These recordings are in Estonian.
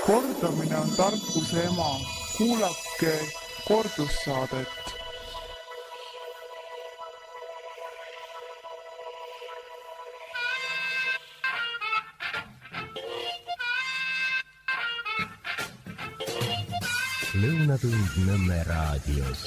Kordamine on tarkuse ema. Kuulake kordussaadet. Lõunatund Nõmme raadios.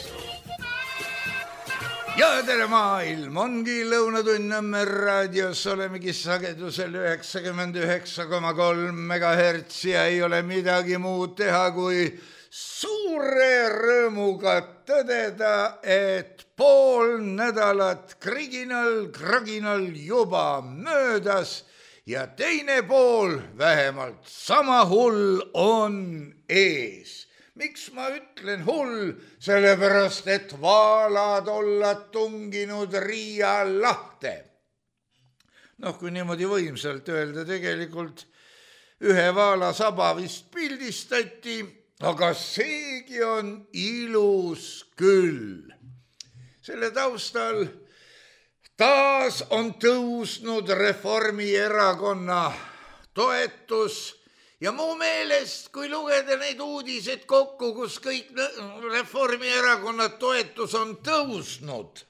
Ja tere maailm, ongi Lõunatund Nõmme raadios, olemegi sagedusel 99,3 MHz ja ei ole midagi muud teha, kui suure rõõmuga tõdeda, et pool nädalat kriginal juba möödas ja teine pool vähemalt sama hull on ees. Miks ma ütlen hull? Sellepärast, et vaalad olla tunginud Riia lahte. Kui niimoodi võimsalt öelda, tegelikult ühe vaala saba vist pildistati, aga seegi on ilus küll. Selle taustal taas on tõusnud Reformierakonna toetus. Ja mu meelest, kui lugeda neid uudised kokku, kus kõik Reformierakonna toetus on tõusnud,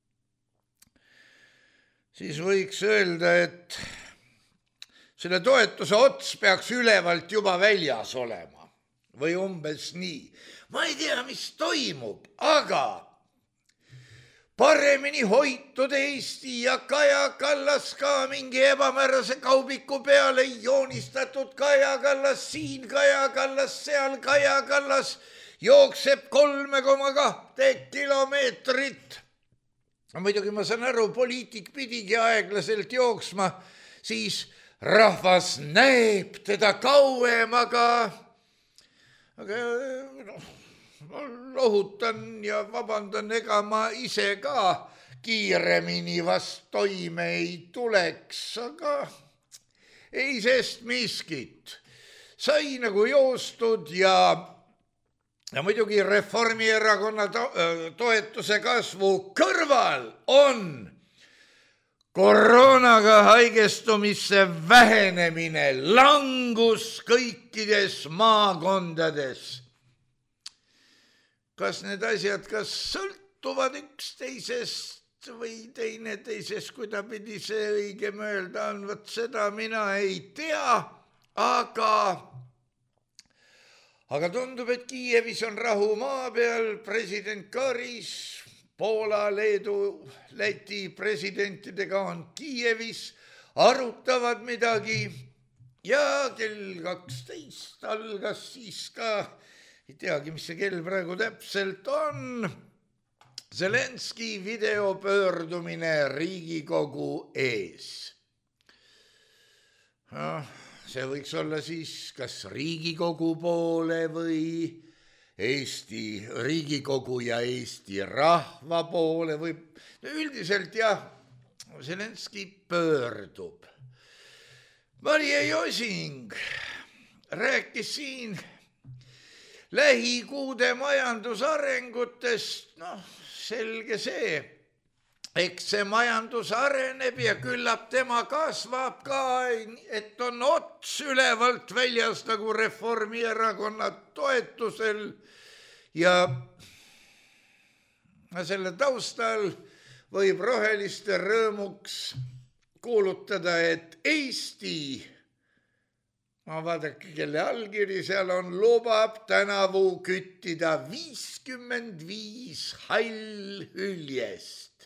siis võiks öelda, et selle toetuse ots peaks ülevalt juba väljas olema. Või umbes nii. Ma ei tea, mis toimub, aga paremini hoitud Eesti ja Kaja Kallas ka mingi ebamäärase kaubiku peale joonistatud Kaja Kallas siin, Kaja Kallas seal, Kaja Kallas jookseb 3,2 kilomeetrit. Muidugi ma saan aru, poliitik pidigi aeglaselt jooksma, siis rahvas näeb teda kauem, aga ma lohutan ja vabandan, ega ma ise ka kiiremini vast toime ei tuleks, aga ei sest miskit. Sai nagu joostud ja muidugi Reformierakonna toetuse kasvu kõrval on koroonaga haigestumisse vähenemine, langus kõikides maakondades. Kas need asjad sõltuvad üksteisest või teineteisest, kui ta pidi see õigem öelda on, võt seda mina ei tea, aga tundub, et Kiievis on rahu maa peal, president Karis, Poola, Leedu, Läti presidentidega on Kiievis, arutavad midagi ja kell 12 algas siis ka, ei teagi, mis see kell praegu täpselt on, Zelenski videopöördumine Riigikogu ees. See võiks olla siis kas Riigikogu poole või Eesti Riigikogu ja Eesti rahva poole või üldiselt jah, Zelenski pöördub. Maria Josing rääkis siin lähikuude majandusarengutest, selge see, eks see majandus areneb ja küllap tema kasvab ka, et on ots ülevalt väljas nagu Reformierakonna toetusel ja selle taustal võib roheliste rõõmuks kuulutada, et Eesti, vaadake, kelle allkiri seal on, lubab tänavu küttida 55 hallhüljest.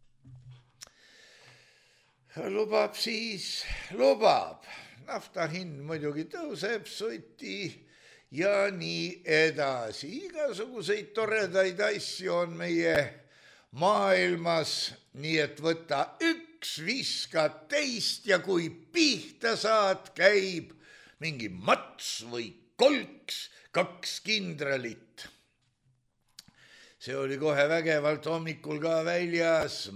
Lubab. Nafta hind muidugi tõuseb, suti ja nii edasi. Igasuguseid toredaid asju on meie maailmas, nii et võta üks, viska teist ja kui pihta saad, käib mingi mats või kolks, 2 kindralit. See oli kohe vägevalt hommikul ka väljas.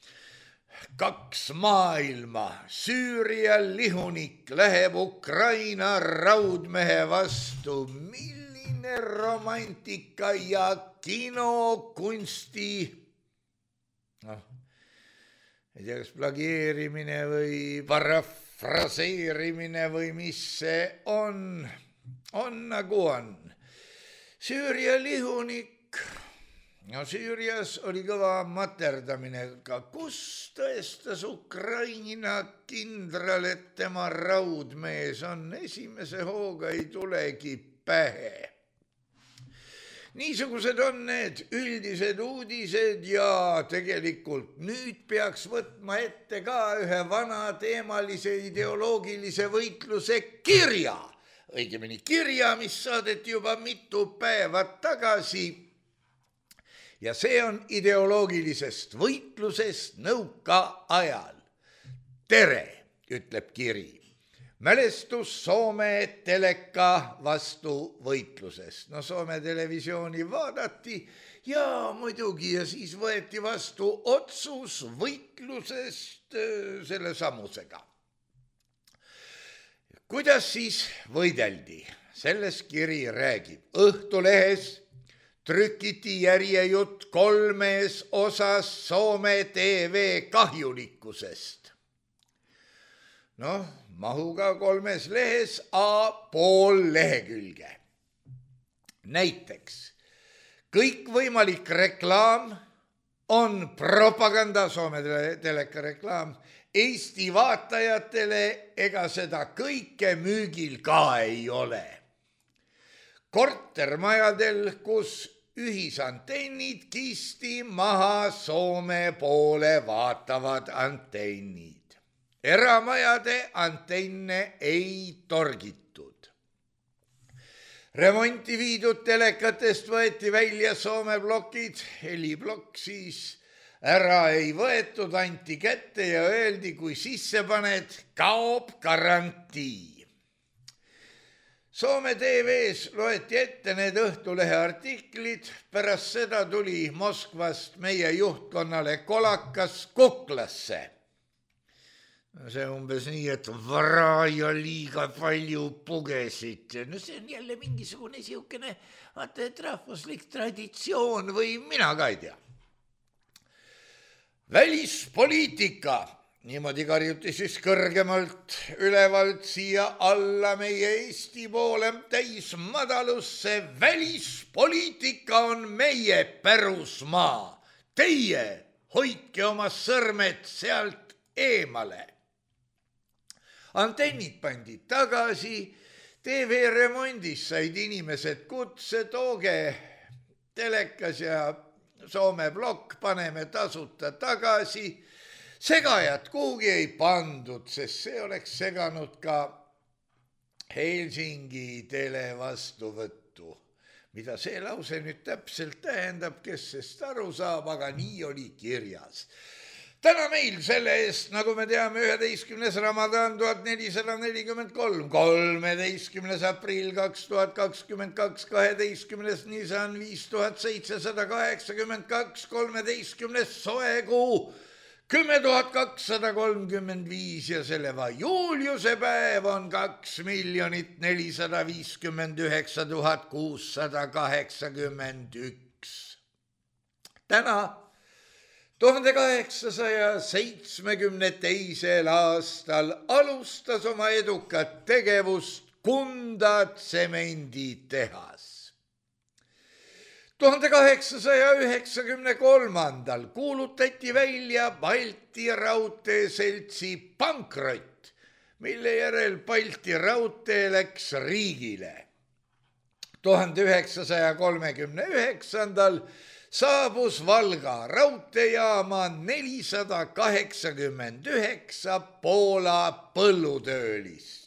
2 maailma, Süüria lihunik läheb Ukraina raudmehe vastu. Milline romantika ja kinokunsti. Ei tea, kas plagieerimine või parafraseerimine või mis see on. on nagu on. Süüria lihunik, no Süürias oli kõva materdamine, aga kus tõestas Ukraina kindral, et tema raudmees on, esimese hooga ei tulegi pähe. Niisugused on need üldised uudised ja tegelikult nüüd peaks võtma ette ka ühe vana teemalise ideoloogilise võitluse kirja. Õigemini kirja, mis saadeti juba mitu päeva tagasi. Ja see on ideoloogilisest võitlusest nõukaajal. Tere, ütleb kiri. Mälestus Soome teleka vastu võitlusest. No Soome televisiooni vaadati ja muidugi ja siis võeti vastu otsus võitlusest selle samusega. Kuidas siis võideldi? Selles kiri räägib. Õhtulehes trükiti järjejutt 3 osas Soome TV kahjulikkusest. Noh, mahuga 3 lehes A,5 lehekülge. Näiteks, kõikvõimalik reklaam on propaganda, Soome teleka reklaam, Eesti vaatajatele ega seda kõike müügil ka ei ole. Kortermajadel, kus ühisantennid kisti maha Soome poole vaatavad antennid. Eramajade antenne ei torgitud. Remonti viidud telekatest võeti välja Soome plokid, heliplokk siis ära ei võetud, anti kätte ja öeldi, kui sisse paned, kaob garantii. Soome TV-s loeti ette need Õhtulehe artiklid, pärast seda tuli Moskvast meie juhtkonnale kolakas kuklasse. See umbes nii, et vara ja liiga palju pugesid. No see on jälle mingisugune siukene, vaata, et rahvuslik traditsioon või mina ka ei tea. Välispoliitika, niimoodi karjuti siis kõrgemalt ülevalt siia alla meie Eesti poole täis madalusse. Välispoliitika on meie pärusmaa. Teie hoidke oma sõrmed sealt eemale. Antennid pandi tagasi, TV-remondis said inimesed kutse, tooge telekas ja Soome plokk, paneme tasuta tagasi. Segajad kuhugi ei pandud, sest see oleks seganud ka Helsingi televastuvõttu. Mida see lause nüüd täpselt tähendab, kes sest aru saab, aga nii oli kirjas. Täna meil selle eest, nagu me teame, 11. Ramadan 1443, 13. aprill 2022, 12. Nisan 5782, 13. soekuu 10,235 ja selleva Juliuse päev on 2 459 681. Täna 1872. aastal alustas oma edukat tegevust Kunda tsemenditehas. 1893. kuulutati välja Balti raudteeseltsi pankrott, mille järel Balti raudtee läks riigile. 1939. saabus Valga raudteejaama 489 Poola põllutöölist.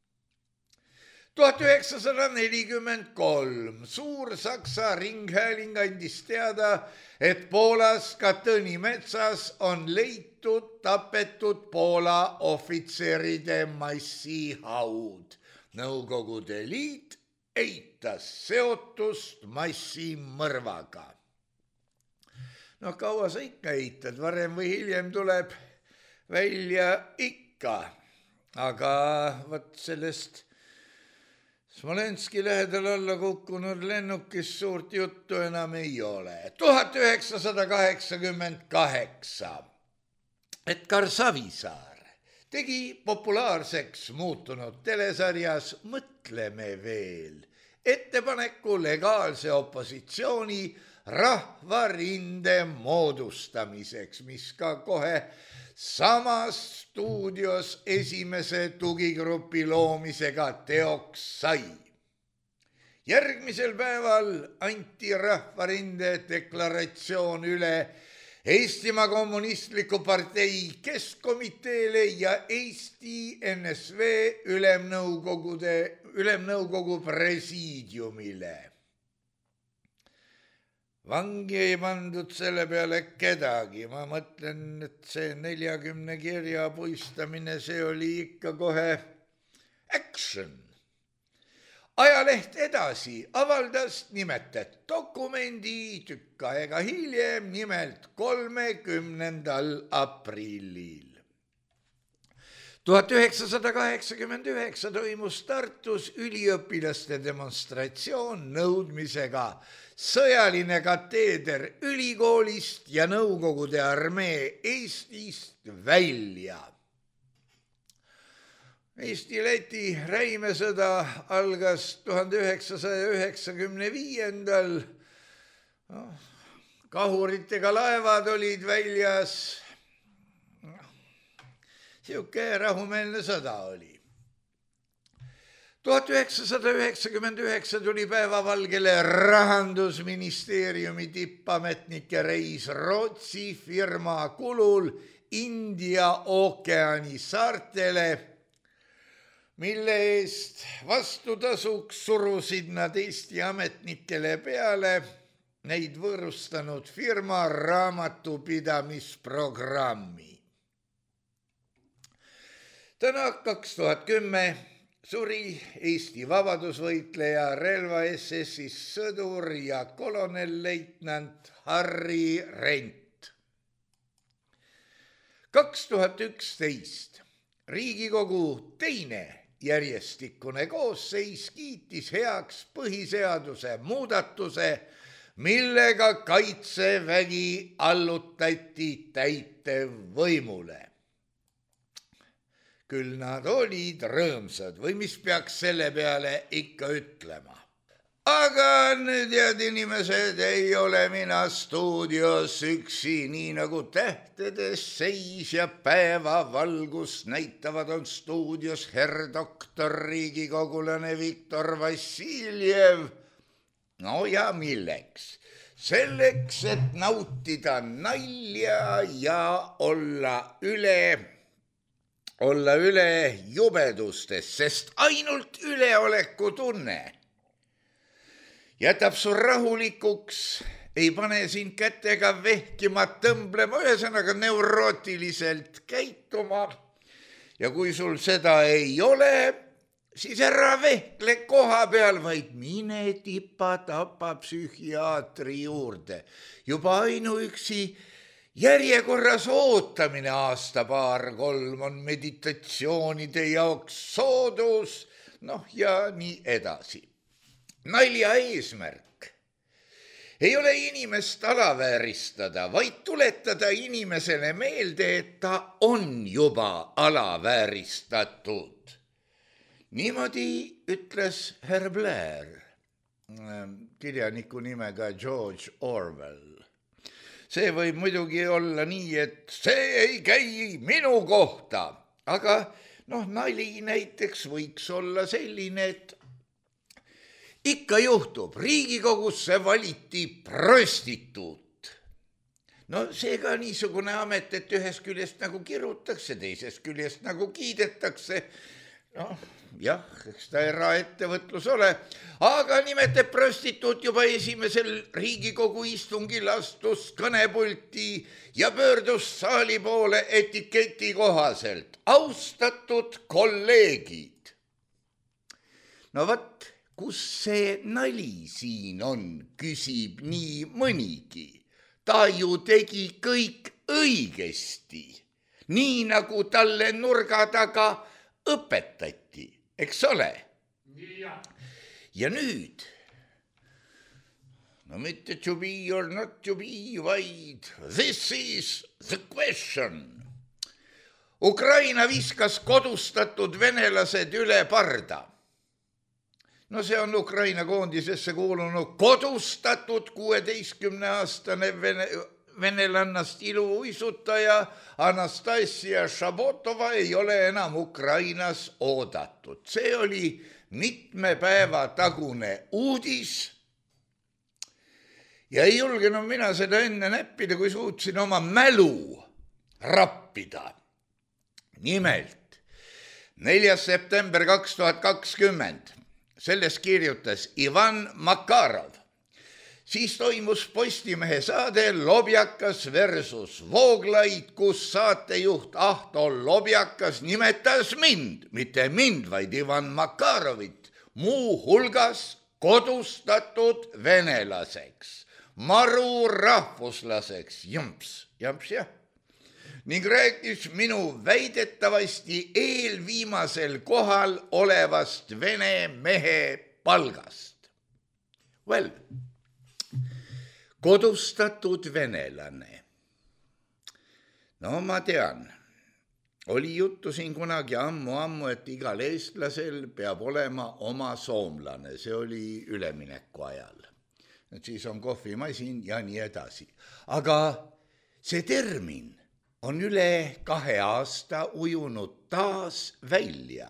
1943 Suur-Saksa ringhääling andis teada, et Poolas Katõni metsas on leitud tapetud Poola ohvitseride massihaud. Nõukogude Liit eitas seotust massimõrvaga. No kaua sa ikka eitad, varem või hiljem tuleb välja ikka, aga võt sellest Smolenski lähedal alla kukkunud lennukist suurt juttu enam ei ole. 1988 Edgar Savisaar tegi populaarseks muutunud telesarjas Mõtleme veel ettepaneku legaalse opositsiooni rahvarinde moodustamiseks, mis ka kohe samas stuudios esimese tugigrupi loomisega teoks sai. Järgmisel päeval anti rahvarinde deklaratsioon üle Eestimaa Kommunistliku Partei Keskkomiteele ja Eesti NSV ülemnõukogu presiidiumile. Vangi ei pandud selle peale kedagi, ma mõtlen, et see 40 kirja puistamine, see oli ikka kohe action. Ajaleht Edasi avaldas nimetet dokumendi tükk aega hiljem, nimelt 30. aprillil. 1989 toimus Tartus üliõpilaste demonstratsioon nõudmisega sõjaline kateeder ülikoolist ja Nõukogude armee Eestist välja. Eesti-Läti räimesõda algas 1995. Kahuritega laevad olid väljas. Siuke rahumeelne sõda oli. 1999 tuli päevavalgele Rahandusministeeriumi tippametnike reis Rootsi firma kulul India ookeani saartele, mille eest vastutasuks surusid nad Eesti ametnikele peale neid võõrustanud firma raamatupidamisprogrammi. Täna 2010 suri Eesti vabadusvõitleja relva SS-is sõdur ja kolonelleitnant Harri Rent. 2011 Riigikogu teine järjestikune koosseis kiitis heaks põhiseaduse muudatuse, millega Kaitsevägi allutati täitevvõimule. Küll nad olid rõõmsad või mis peaks selle peale ikka ütlema. Aga nüüd head inimesed, ei ole mina stuudios üksi, nii nagu tähtedes seis ja päevavalgus näitavad, on stuudios herr doktor riigikogulane Viktor Vassiljev. No ja milleks? Selleks, et nautida nalja ja olla üle jubedustes, sest ainult üleoleku tunne jätab su rahulikuks, ei pane sind kätega vehkima, tõmblema, ühesõnaga neurootiliselt käituma. Ja kui sul seda ei ole, siis ära vehkle koha peal, vaid mine tipa-tapa psühhiaatri juurde. Juba ainuüksi järjekorras ootamine aasta-paar-kolm on meditatsioonide jaoks soodus, ja nii edasi. Nalja eesmärk ei ole inimest alavääristada, vaid tuletada inimesele meelde, et ta on juba alavääristatud. Niimoodi ütles herr Blair, kirjaniku nimega George Orwell. See võib muidugi olla nii, et see ei käi minu kohta, aga nali näiteks võiks olla selline, et ikka juhtub, Riigikogusse valiti prostituut. See ka niisugune amet, et ühest küljest nagu kirutakse, teisest küljest nagu kiidetakse. Jah, eks ta eraettevõtlus ole, aga nimete prostituut juba esimesel Riigikogu istungil astus kõnepulti ja pöördus saali poole etiketi kohaselt. Austatud kolleegid. Vat, kus see nali siin on, küsib nii mõnigi. Ta ju tegi kõik õigesti, nii nagu talle nurga taga õpetati, eks ole? Ja nüüd, mitte to be or not to be, vaid this is the question. Ukraina viskas kodustatud venelased üle parda. No see on Ukraina koondisesse kuulunud kodustatud 16-aastane venelannast iluuisutaja Anastasia Šabotova ei ole enam Ukrainas oodatud. See oli mitme päeva tagune uudis ja ei julgenud mina seda enne näppida, kui suutsin oma mälu rappida. Nimelt, 4. september 2020, selles kirjutas Ivan Makarov. Siis toimus Postimehe saade Lobjakas versus Vooglaid, kus saatejuht Ahto Lobjakas nimetas mind, mitte mind, vaid Ivan Makarovit, muu hulgas kodustatud venelaseks, maru rahvuslaseks, jamps jah. Ning rääkis minu väidetavasti eelviimasel kohal olevast vene mehe palgast. Well, kodustatud venelane. No ma tean, oli juttu siin kunagi ammu, et igal eestlasel peab olema oma soomlane. See oli ülemineku ajal. Siis on kohvimasin ja nii edasi. Aga see termin on üle 2 aasta ujunud taas välja.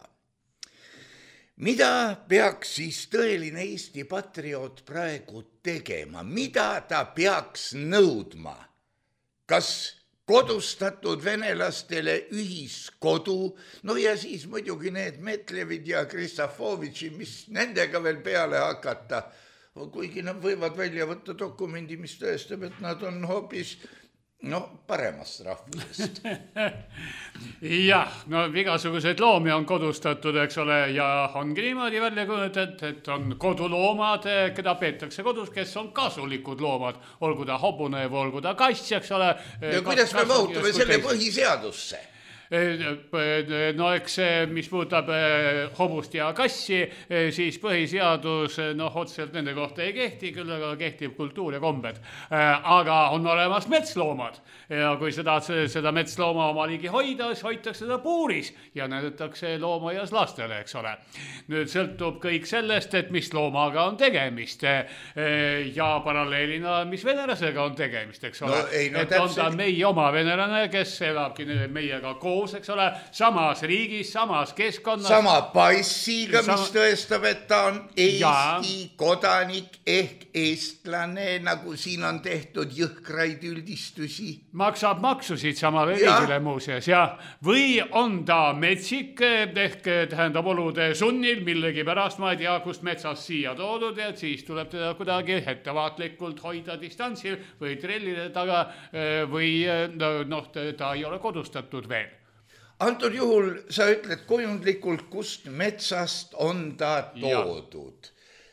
Mida peaks siis tõeline Eesti patrioot praegu tegema? Mida ta peaks nõudma? Kas kodustatud venelastele ühiskodu? No ja siis muidugi need Metlevid ja Kristofovitši, mis nendega veel peale hakata, kuigi nad võivad välja võtta dokumendi, mis tõestab, et nad on hoopis paremast rahvusest. Jah, no igasuguseid loomi on kodustatud, eks ole, ja ongi niimoodi välja kujutatud, et on koduloomad, keda peetakse kodus, kes on kasulikud loomad, olgu ta hobune või olgu ta kass, eks ole. Ja kuidas me mahutame selle põhiseadusse? No eks mis puudutab hobust ja kassi, siis põhiseadus otseselt nende kohta ei kehti, küll aga kehtib kultuur ja kombed. Aga on olemas metsloomad ja kui seda metslooma oma liigi hoida, siis hoitakse seda puuris ja näidatakse loomaaias lastele, eks ole. Nüüd sõltub kõik sellest, et mis loomaga on tegemist ja paralleelina, mis venelasega on tegemist, eks ole. Et on ta meie oma venelane, kes elabki meiega koos, eks ole, samas riigis, samas keskkonnas. Sama passiga, mis tõestab, et ta on Eesti kodanik ehk eestlane, nagu siin on tehtud jõhkraid üldistusi. Maksab maksusid samale riigile muuseas, ja. Või on ta metsik, ehk tähendab olude sunnil, millegi pärast ma ei tea, kust metsast siia toodud, et siis tuleb teda kuidagi ettevaatlikult hoida distantsil või trellide taga või ta ei ole kodustatud veel. Antud juhul sa ütled kujundlikult, kust metsast on ta toodud.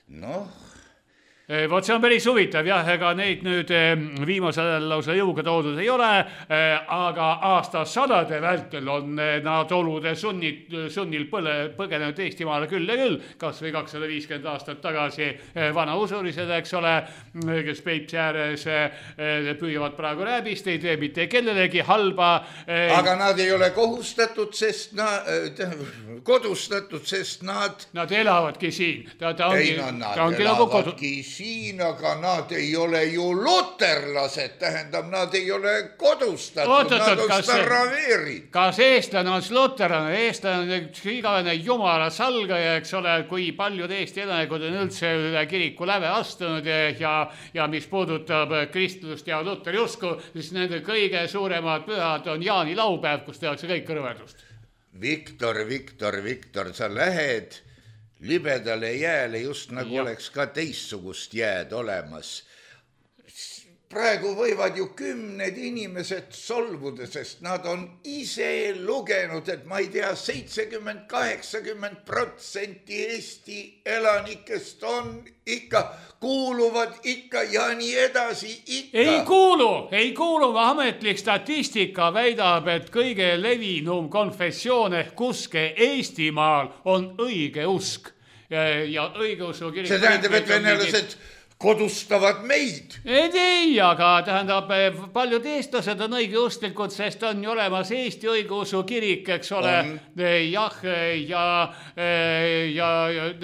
Vot see on päris huvitav, jah, ega neid nüüd viimasel lausa jõuga toodud ei ole, aga aastasadade vältel on nad olude sunnil põgenenud Eestimaale küll ja küll, kas või 250 aastat tagasi vanausulised, eks ole, kes Peipsi ääres püüavad praegu rääbist, ei tee mitte kellelegi halba. Aga nad ei ole kodustatud, sest nad elavadki siin. Nad elavadki siin, aga nad ei ole ju luterlased, tähendab, nad ei ole kodustatud, nad on starraveerid. Kas eestlane on luterlane? Eestlane on üks igavene jumala salgaja, eks ole, kui paljud Eesti elanikud on üldse üle kiriku läve astunud ja mis puudutab kristlust ja luteri usku, siis nende kõige suuremad pühad on Jaani laupäev, kus tehakse kõik kõrvedust. Viktor, sa lähed libedale jääle, just nagu oleks ka teissugust jääd olemas. Praegu võivad ju 10 inimesed solvuda, sest nad on ise lugenud, et ma ei tea, 70-80% Eesti elanikest on ikka, kuuluvad ikka ja nii edasi ikka. Ei kuulu, ametlik statistika väidab, et kõige levinum konfessioon ehk uske Eestimaal on õige usk ja õigeusu kirik. See tähendab, et venelased kodustavad meid. Ei, aga tähendab, paljud eestlased on õigeusklikud, sest on ju olemas Eesti õigeusu kirik, eks ole. Jah, ja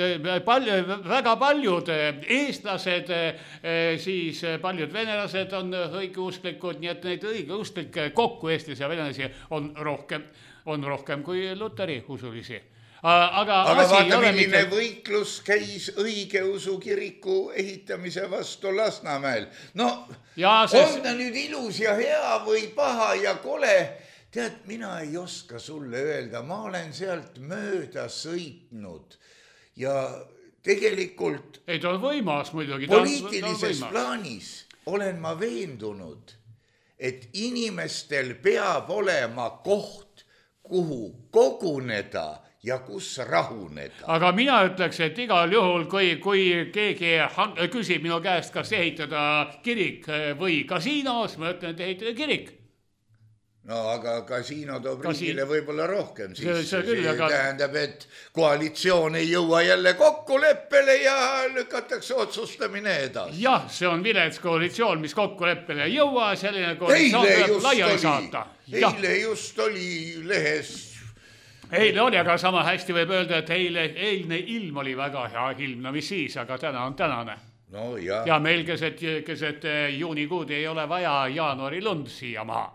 väga paljud eestlased, siis paljud venelased on õigeusklikud, nii et neid õigeusklikke kokku eestlasi ja venelasi on rohkem kui luteri usulisi. Aga vaata, milline võitlus käis õigeusu kiriku ehitamise vastu Lasnamäel. No, on ta nüüd ilus ja hea või paha ja kole? Tead, mina ei oska sulle öelda. Ma olen sealt mööda sõitnud ja tegelikult ei, ta on võimas muidugi. Poliitilises plaanis olen ma veendunud, et inimestel peab olema koht, kuhu koguneda ja kus rahuneda. Aga mina ütleks, et igal juhul, kui keegi küsib minu käest, kas ehitada kirik või kasiinos, ma ütlen, et ehitada kirik. No aga kasiino toob riigile võib-olla rohkem. See tähendab, et koalitsioon ei jõua jälle kokkuleppele ja lükatakse otsustamine edasi. Jah, see on vilets koalitsioon, mis kokkuleppele ei jõua, selline koalitsioon tuleb laiali saata. Eile just oli lehes. Eile oli, aga sama hästi võib öelda, et eilne ilm oli väga hea ilm, no mis siis, aga täna on tänane. No, ja. Ja meil keset juunikuud ei ole vaja jaanuari lund siia maha.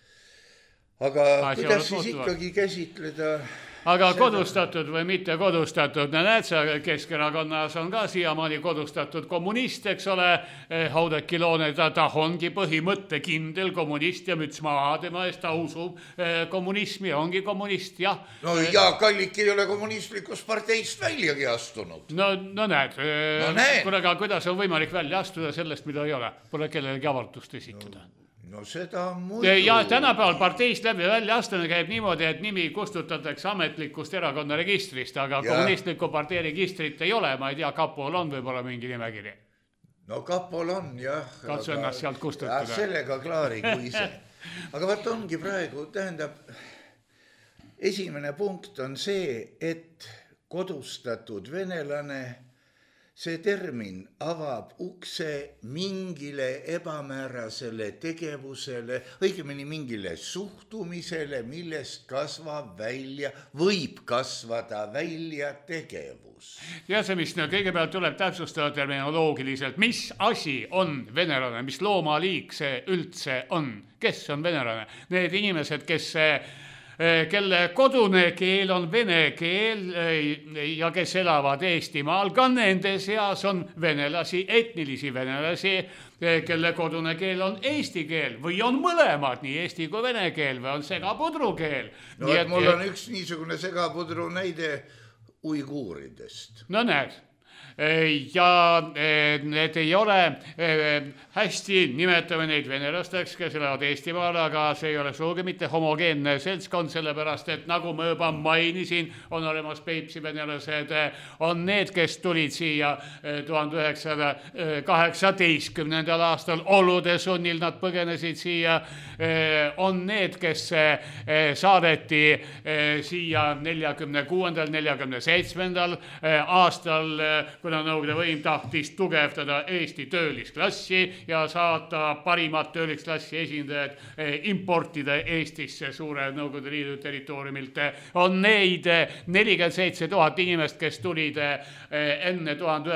Aga kuidas siis ikkagi käsitleda? Aga kodustatud või mitte kodustatud, näed sa, Keskerakonnas on ka siiamaani kodustatud kommunist, eks ole, Oudekki Loone, ta ongi põhimõttekindel kommunist ja müts maha tema eest, ta usub kommunismi, ongi kommunist, jah. No Jaak Allik ei ole kommunistlikust parteist väljagi astunud. No näed, kuidas on võimalik välja astuda sellest, mida ei ole, pole kellelegi avaldust esitada. No seda muidu. Ja tänapäeval parteist läbi välja astune käib niimoodi, et nimi kustutatakse ametlikust erakonna registrist, aga kommunistliku partei registrit ei ole, ma ei tea, Kapol on võib-olla mingi nimekiri. No Kapol on, jah. Katsu ennast sealt kustutada. Sellega klaari kui ise. Aga vaat ongi praegu, tähendab, esimene punkt on see, et kodustatud venelane, see termin avab ukse mingile ebamäärasele tegevusele, õigemini mingile suhtumisele, millest võib kasvada välja tegevus. Ja see, mis kõigepealt tuleb täpsustada terminoloogiliselt, mis asi on venelane, mis loomaliik see üldse on, kes on venelane? Need inimesed, kelle kodune keel on vene keel ja kes elavad Eestimaal, ka nende seas on venelasi, etnilisi venelasi, kelle kodune keel on eesti keel või on mõlemad, nii eesti kui vene keel või on segapudru keel. No et mul on üks niisugune segapudru näide uiguuridest. No näed. Ja need ei ole hästi, nimetame neid venelasteks, kes elavad Eestimaal, aga see ei ole suugi mitte homogeenne seltskond, sellepärast, et nagu ma juba mainisin, on olemas Peipsi venelased, on need, kes tulid siia 1918. Aastal, olude sunnil nad põgenesid siia, on need, kes saadeti siia 46. 47. aastal, kuna Nõukogude võim tahtis tugevdada Eesti töölisklassi ja saata parimat töölisklassi esindajad importida Eestisse suure Nõukogude Liidu territooriumilt. On neid 47 000 inimest, kes tulid enne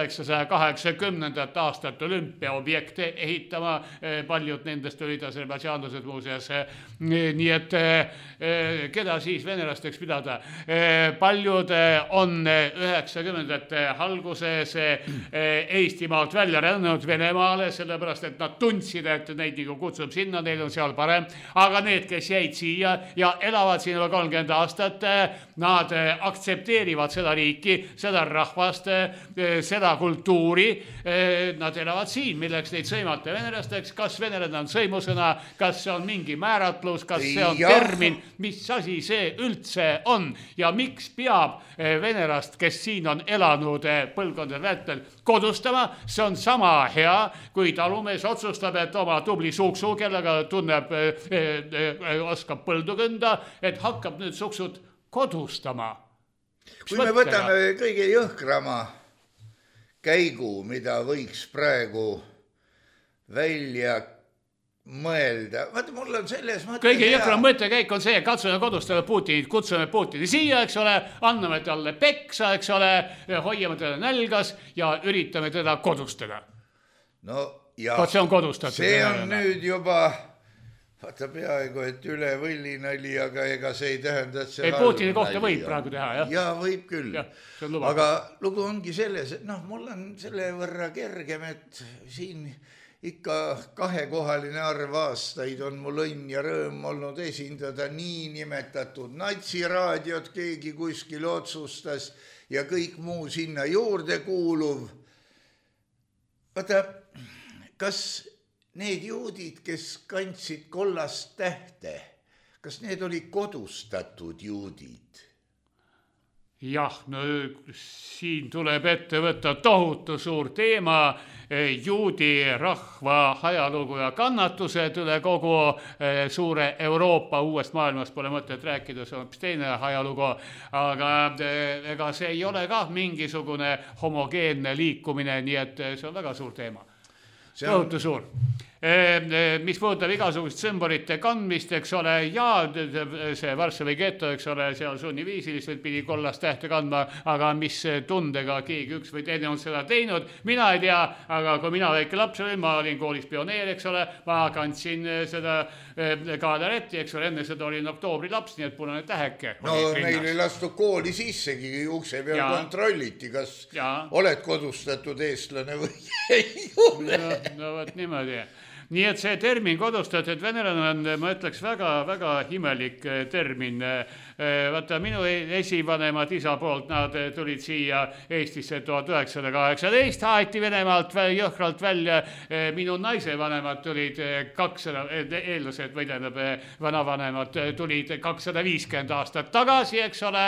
1980. aastat olümpiaobjekte ehitama. Paljud nendest olid aserbaidžaanlased muuseas. Nii et keda siis venelasteks pidada? Paljud on 90. alguses Eestimaalt välja rännanud Venemaale, sellepärast, et nad tundsid, et neid nagu kutsub sinna, neil on seal parem. Aga need, kes jäid siia ja elavad siin 30 aastat, nad aktsepteerivad seda riiki, seda rahvast, seda kultuuri. Nad elavad siin, milleks neid sõimata venelasteks. Kas venelane on sõimusõna, kas see on mingi määratlus, kas see on termin, mis asi see üldse on ja miks peab venelast, kes siin on elanud põlvkondade vältel kodustama, see on sama hea, kui talumees otsustab, et oma tubli suksu, kellega tunneb, oskab põldu kõnda, et hakkab nüüd suksud kodustama. Kui me võtame kõige jõhkrama, käigu, mida võiks praegu välja mõelda. Vaata, mul on selles mõttes kõige jõkram mõttekäik on see, katsume kodustada Putinit, kutsume Putini siia, eks ole, anname talle peksa, eks ole, hoiame teda nälgas ja üritame teda kodustada. No ja see on kodustatud. See on nüüd juba, vaata peaaegu, et üle võlli nali, aga ega see ei tähenda, et see ei, Putini kohta võib praegu teha, jah? Jaa, võib küll. Ja, aga lugu ongi selles, et mul on selle võrra kergem, et siin ikka 2-kohaline arv aastaid on mul õnn ja rõõm olnud esindada nii nimetatud natsiraadiot, keegi kuskil otsustas ja kõik muu sinna juurde kuuluv. Vaata, kas need juudid, kes kandsid kollast tähte, kas need oli kodustatud juudid? Jah, no siin tuleb ette võtta tohutu suur teema, juudi rahva ajalugu ja kannatused üle kogu suure Euroopa, uuest maailmast pole mõtet rääkida, see on hoopis teine ajalugu, aga ega see ei ole ka mingisugune homogeenne liikumine, nii et see on väga suur teema. Tohutu suur. Mis puudutab igasugust sümbolite kandmist, eks ole, ja see Varssavi geto, eks ole, seal sunniviisiliselt pidi kollast tähte kandma, aga mis tundega keegi üks või teine on seda teinud, mina ei tea, aga kui mina väike laps olin, ma olin koolis pioneer, eks ole, ma kandsin seda kaalaretti, eks ole, enne seda olin oktoobri laps, nii et punane täheke. No meil ei lastud kooli sissegi, ukse peal kontrolliti, kas oled kodustatud eestlane või ei ole. No võt niimoodi. Nii et see termin kodustatud venelane on, ma ütleks, väga imelik termin. Vaata, minu esivanemad isa poolt, nad tulid siia Eestisse 1918, haeti Venemaalt jõhkralt välja. Minu naise vanemad tulid 200, eellased või tähendab vanavanemad tulid 250 aastat tagasi, eks ole.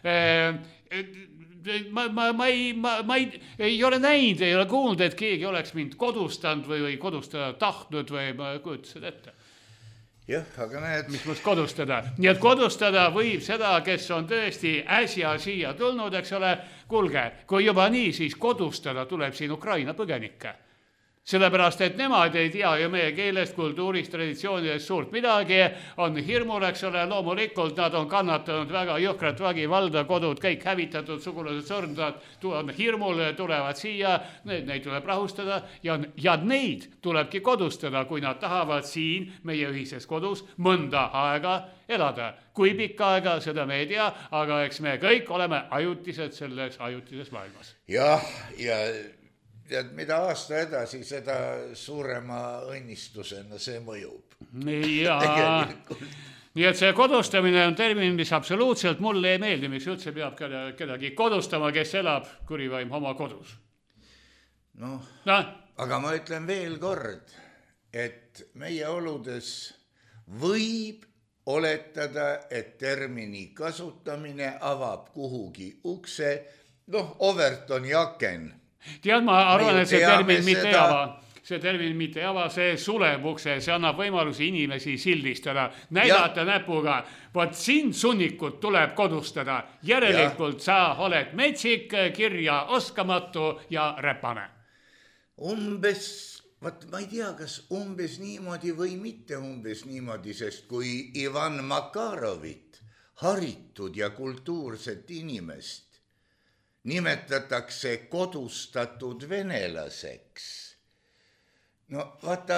Ma ei ole näinud, ei ole kuulnud, et keegi oleks mind kodustanud või kodustada tahtnud või ma kujutasin ette. Jah, aga näed. Mis mõttes kodustada? Nii et kodustada võib seda, kes on tõesti äsja siia tulnud, eks ole. Kuulge, kui juba nii, siis kodustada tuleb siin Ukraina põgenikke. Sellepärast, et nemad ei tea ju meie keelest, kultuurist, traditsioonidest suurt midagi, on hirmul, eks ole, loomulikult nad on kannatanud väga jõhkrat vägivalda, kodud kõik hävitatud, sugulased surnud, on hirmul, tulevad siia, neid tuleb rahustada ja neid tulebki kodustada, kui nad tahavad siin meie ühises kodus mõnda aega elada. Kui pikka aega, seda me ei tea, aga eks me kõik oleme ajutised selles ajutises maailmas. Jah, ja tead, mida aasta edasi, seda suurema õnnistusena see mõjub. Jaa, nii et see kodustamine on termin, mis absoluutselt mulle ei meeldi, mis üldse peab kedagi kodustama, kes elab kurivaim oma kodus. No, aga ma ütlen veel kord, et meie oludes võib oletada, et termini kasutamine avab kuhugi ukse, Overtoni aken. Tead, ma arvan, et see termin mitte ei ava. See termin mitte ei ava, see suleb ukse, see annab võimalusi inimesi sildistada, näidata näpuga. Vaat sind sunnikut tuleb kodustada. Järelikult sa oled metsik, kirja oskamatu ja räpane. Umbes, ma ei tea, kas umbes niimoodi või mitte umbes niimoodi, sest kui Ivan Makarovit, haritud ja kultuurset inimest, nimetatakse kodustatud venelaseks. No vaata,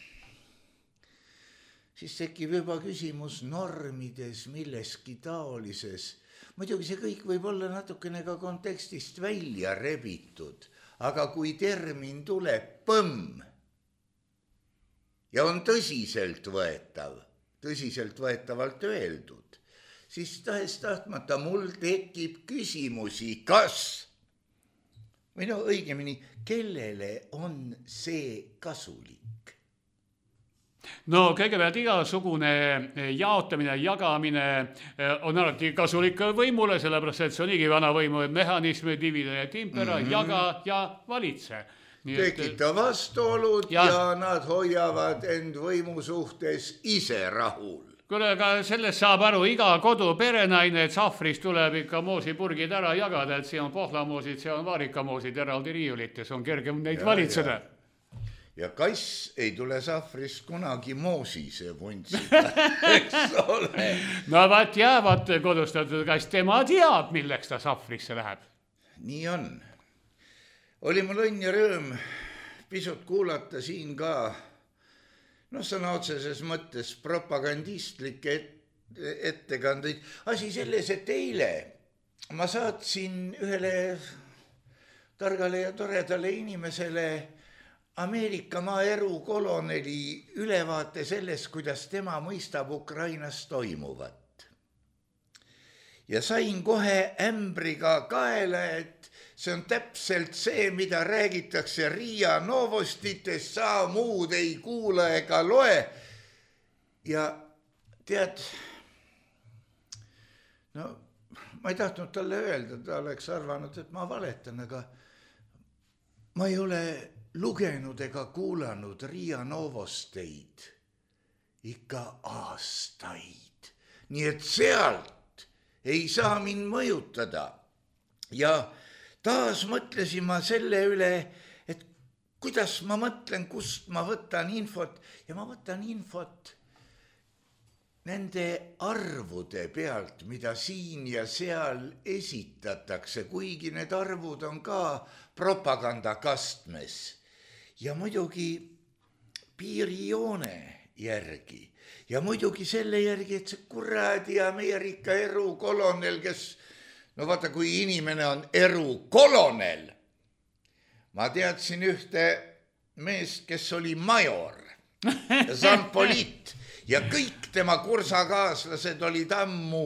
siis tekib juba küsimus normides, milleski taolises. Muidugi see kõik võib olla natukene ka kontekstist välja rebitud, aga kui termin tuleb põmm ja on tõsiselt võetavalt öeldud, siis tahtmata mul tekib küsimusi, kas, või õigemini, kellele on see kasulik? No kõigepealt igasugune jaotamine, jagamine on alati kasulik võimule, sellepärast, et see on niigi vana võimu mehhanism, divide ja timpera, jaga ja valitse. Tekita vastuolud ja nad hoiavad end võimu suhtes ise rahul. kuule, aga sellest saab aru iga kodu perenaine, et sahvris tuleb ikka moosipurgid ära jagada, et siin on pohlamoosid, see on vaarikamoosid eraldi riiulites, on kergem neid valitseda. Ja kass ei tule sahvrist kunagi moosise vuntsida, eks ole. No vaat jäävad kodustatud kass, tema teab, milleks ta sahvrisse läheb. Nii on. Oli mul õnn ja rõõm pisut kuulata siin ka sõna otseses mõttes propagandistlikke ettekandeid. Asi selles, et eile ma saatsin ühele targale ja toredale inimesele Ameerika maaeru koloneli ülevaate sellest, kuidas tema mõistab Ukrainas toimuvat. Ja sain kohe ämbriga kaela, et see on täpselt see, mida räägitakse Riia Novostites, sa muud ei kuula ega loe. Ja tead, ma ei tahtnud talle öelda, ta oleks arvanud, et ma valetan, aga ma ei ole lugenud ega kuulanud Riia Novosteid ikka aastaid. Nii et sealt ei saa mind mõjutada. Ja taas mõtlesin ma selle üle, et kuidas ma mõtlen, kust ma võtan infot. Ja ma võtan infot nende arvude pealt, mida siin ja seal esitatakse, kuigi need arvud on ka propagandakastmes. Ja muidugi piirijoone järgi. Ja muidugi selle järgi, et see kuradi Ameerika erukolonel, kes vaata, kui inimene on erukolonel. Ma teadsin ühte meest, kes oli major, zampolit, ja kõik tema kursakaaslased olid ammu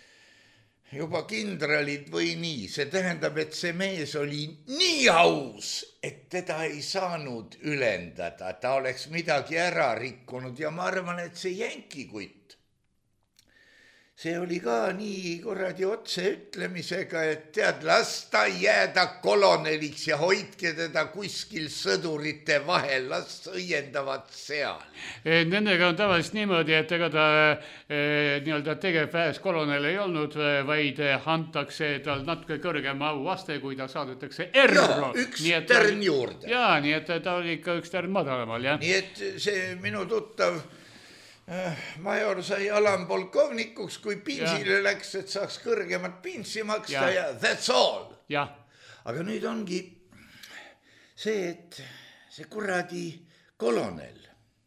juba kindralid või nii. See tähendab, et see mees oli nii aus, et teda ei saanud ülendada. Ta oleks midagi ära rikkunud ja ma arvan, et see jänkikutt, see oli ka nii kuradi otse ütlemisega, et tead, las ta jääda koloneliks ja hoidke teda kuskil sõdurite vahel, las õiendavad seal. Nendega on tavaliselt niimoodi, et ega ta nii-öelda tegevväes kolonel ei olnud, vaid antakse tal natuke kõrgema auaste, kui ta saadetakse erro. Ja, üks tärn juurde. Jaa, nii et ta oli ikka üks tärn madalamal, jah. Nii et see minu tuttav major sai alampolkovnikuks, kui pinsile läks, et saaks kõrgemat pinsi maksta ja that's all. Ja. Aga nüüd ongi see, et see kuradi kolonel,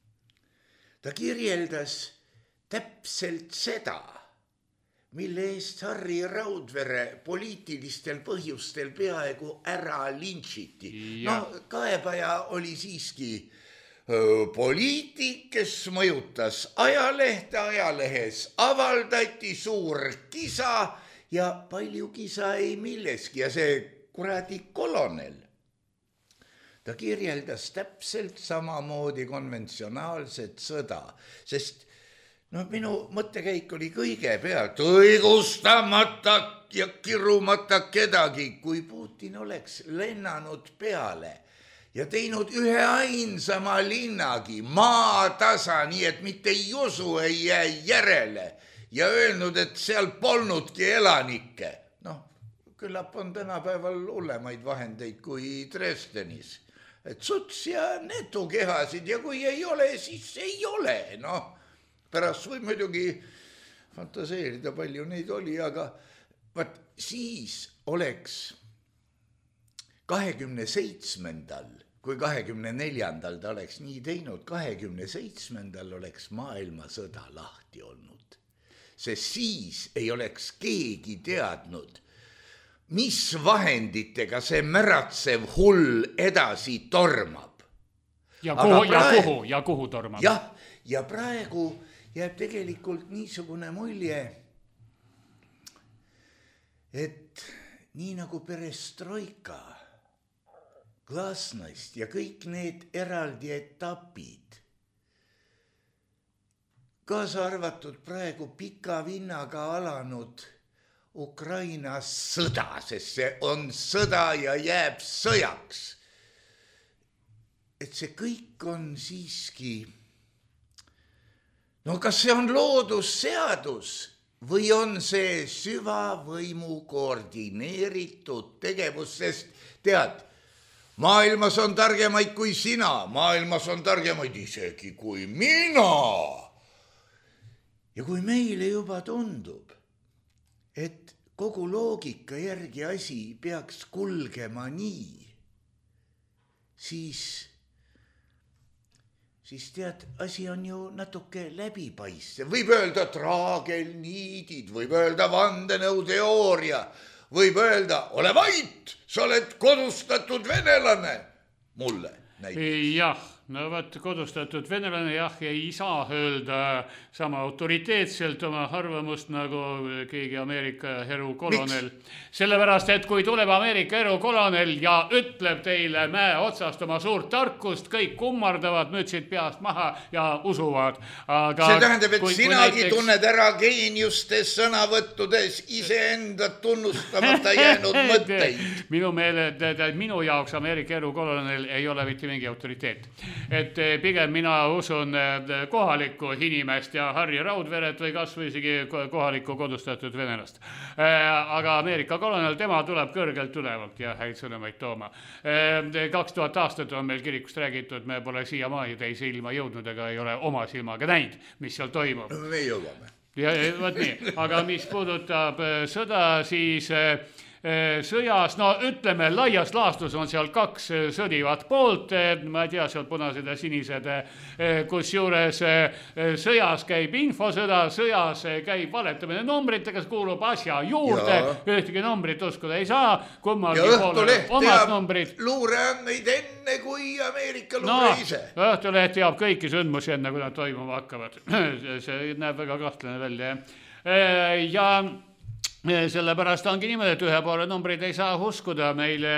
ta kirjeldas täpselt seda, mille eest Harri Raudvere poliitilistel põhjustel peaaegu ära lintšiti. Kaebaja oli siiski poliitik, kes mõjutas ajalehte, ajalehes avaldati suur kisa ja palju kisa ei milleski. Ja see kuradi kolonel, ta kirjeldas täpselt samamoodi konventsionaalset sõda, sest minu mõttekäik oli kõigepealt õigustamata ja kirumata kedagi, kui Putin oleks lennanud peale ja teinud ühe ainsama linnagi maatasa, nii et mitte Jusu ei jää järele ja öelnud, et seal polnudki elanikke. Küllap on tänapäeval hullemaid vahendeid kui Dresdenis. Et suts ja netukehasid ja kui ei ole, siis ei ole. Pärast võib muidugi fantaseerida, palju neid oli, aga siis oleks 27. kui 24. ta oleks nii teinud, 27. oleks maailmasõda lahti olnud. Sest siis ei oleks keegi teadnud, mis vahenditega see märatsev hull edasi tormab. Ja kuhu tormab. Ja praegu jääb tegelikult niisugune mulje, et nii nagu perestroika, glasnost ja kõik need eraldi etapid, kaasa arvatud praegu pika vinnaga alanud Ukraina sõda, sest see on sõda ja jääb sõjaks. Et see kõik on siiski no kas see on loodusseadus või on see süvavõimu koordineeritud tegevus, sest tead, maailmas on targemaid kui sina, maailmas on targemaid isegi kui mina. Ja kui meile juba tundub, et kogu loogika järgi asi peaks kulgema nii, siis tead, asi on ju natuke läbipaistev. Võib öelda traagelniidid, võib öelda vandenõuteooria, võib öelda, ole vait, sa oled kodustatud venelane mulle näiteks. Jah, no võt kodustatud venelane jah, ei saa öelda sama autoriteetselt oma arvamust nagu keegi Ameerika erukolonel. Sellepärast, et kui tuleb Ameerika erukolonel ja ütleb teile mäe otsast oma suurt tarkust, kõik kummardavad, mütsid peast maha ja usuvad. Aga see tähendab, et sinagi tunned ära geeniustes sõnavõttudes iseenda tunnustamata jäänud mõtteid. Minu jaoks Ameerika erukolonel ei ole mitte mingi autoriteet. Et pigem mina usun kohalikku inimest ja Harri Raudveret või kas või isegi kohalikku kodustatud venelast. Aga Ameerika kolonel, tema tuleb kõrgelt ülevalt ja häid sõnumeid tooma. 2000 aastat on meil kirikust räägitud, me pole siiamaani teise ilma jõudnud ega ei ole oma silmaga näinud, mis seal toimub. Me jõuame. Ja, võt nii, aga mis puudutab sõda, siis sõjas, no ütleme, laias laastus on seal kaks sõdivat poolt, ma ei tea, seal punased ja sinised, kus juures sõjas käib infosõda, sõjas käib valetamine numbritega, kuulub asja juurde, ühtegi numbrit uskuda ei saa, kummalgi poole omad numbrid. Luureandmeid enne kui Ameerika luure ise. Õhtuleht teab kõiki sündmusi enne, kui nad toimuma hakkavad. See näeb väga kahtlane välja. Ja sellepärast ongi niimoodi, et ühe poole numbreid ei saa uskuda. Meile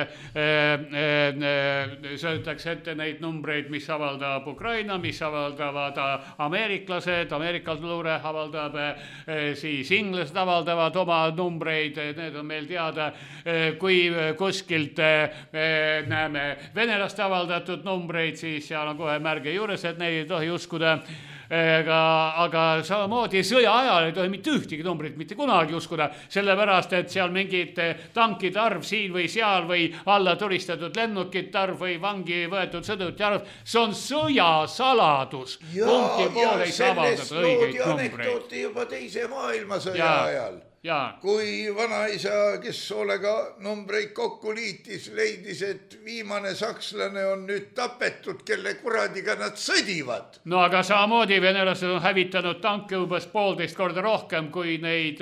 söötakse ette neid numbreid, mis avaldab Ukraina, mis avaldavad ameeriklased, Ameerikalt luure avaldab, siis inglased avaldavad oma numbreid, need on meil teada. Kui kuskilt näeme venelaste avaldatud numbreid, siis seal on kohe märge juures, et neid ei tohi uskuda. Aga samamoodi sõja ajal ei tohi mitte ühtegi numbrit mitte kunagi uskuda, sellepärast, et seal mingid tankide arv siin või seal või alla turistatud lennukid arv või vangi võetud sõduti arv, see on sõjasaladus. Ja sellest loodi anekdooti juba teise maailmasõja ajal. Kui vanaisa, kes hoolega numbreid kokku liitis, leidis, et viimane sakslane on nüüd tapetud, kelle kuradiga nad sõdivad. No aga samamoodi venelased on hävitanud tanke umbes 1,5 korda rohkem, kui neid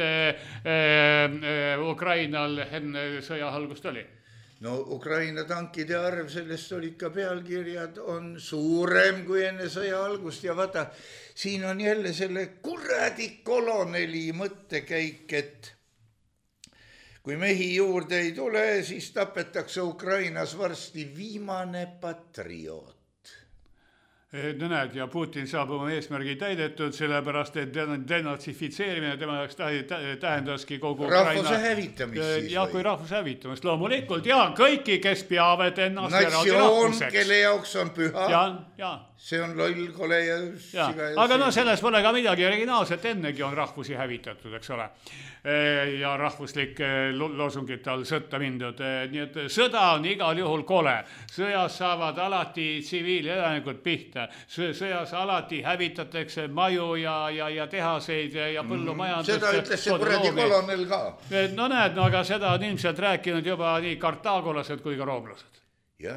Ukrainal enne sõja algust oli. No Ukraina tankide arv, sellest olid ka pealkirjad, on suurem kui enne sõja algust ja vaata, siin on jälle selle kuradi koloneli mõttekäik, et kui mehi juurde ei tule, siis tapetakse Ukrainas varsti viimane patrioot. No näed, ja Putin saab oma eesmärgi täidetud, sellepärast, et denatsifitseerimine tema jaoks tähendaski kogu rahvuse hävitamist siis. Ja kui rahvuse hävitamist, loomulikult, ja kõiki, kes peavad ennast natsioon, kelle jaoks on püha. Ja. See on loll, kole ja siga. Aga no selles pole ka midagi originaalset, ennegi on rahvusi hävitatud, eks ole. Ja rahvuslik loosungite all sõtta mindud. Nii et sõda on igal juhul kole. Sõjas saavad alati tsiviilelanikud pihta. Sõjas alati hävitatakse maju ja tehaseid ja põllumajandust. Seda ütles see kuradi kolonel ka. No näed, no aga seda on ilmselt rääkinud juba nii kartaagolased kui ka roomlased. Jah.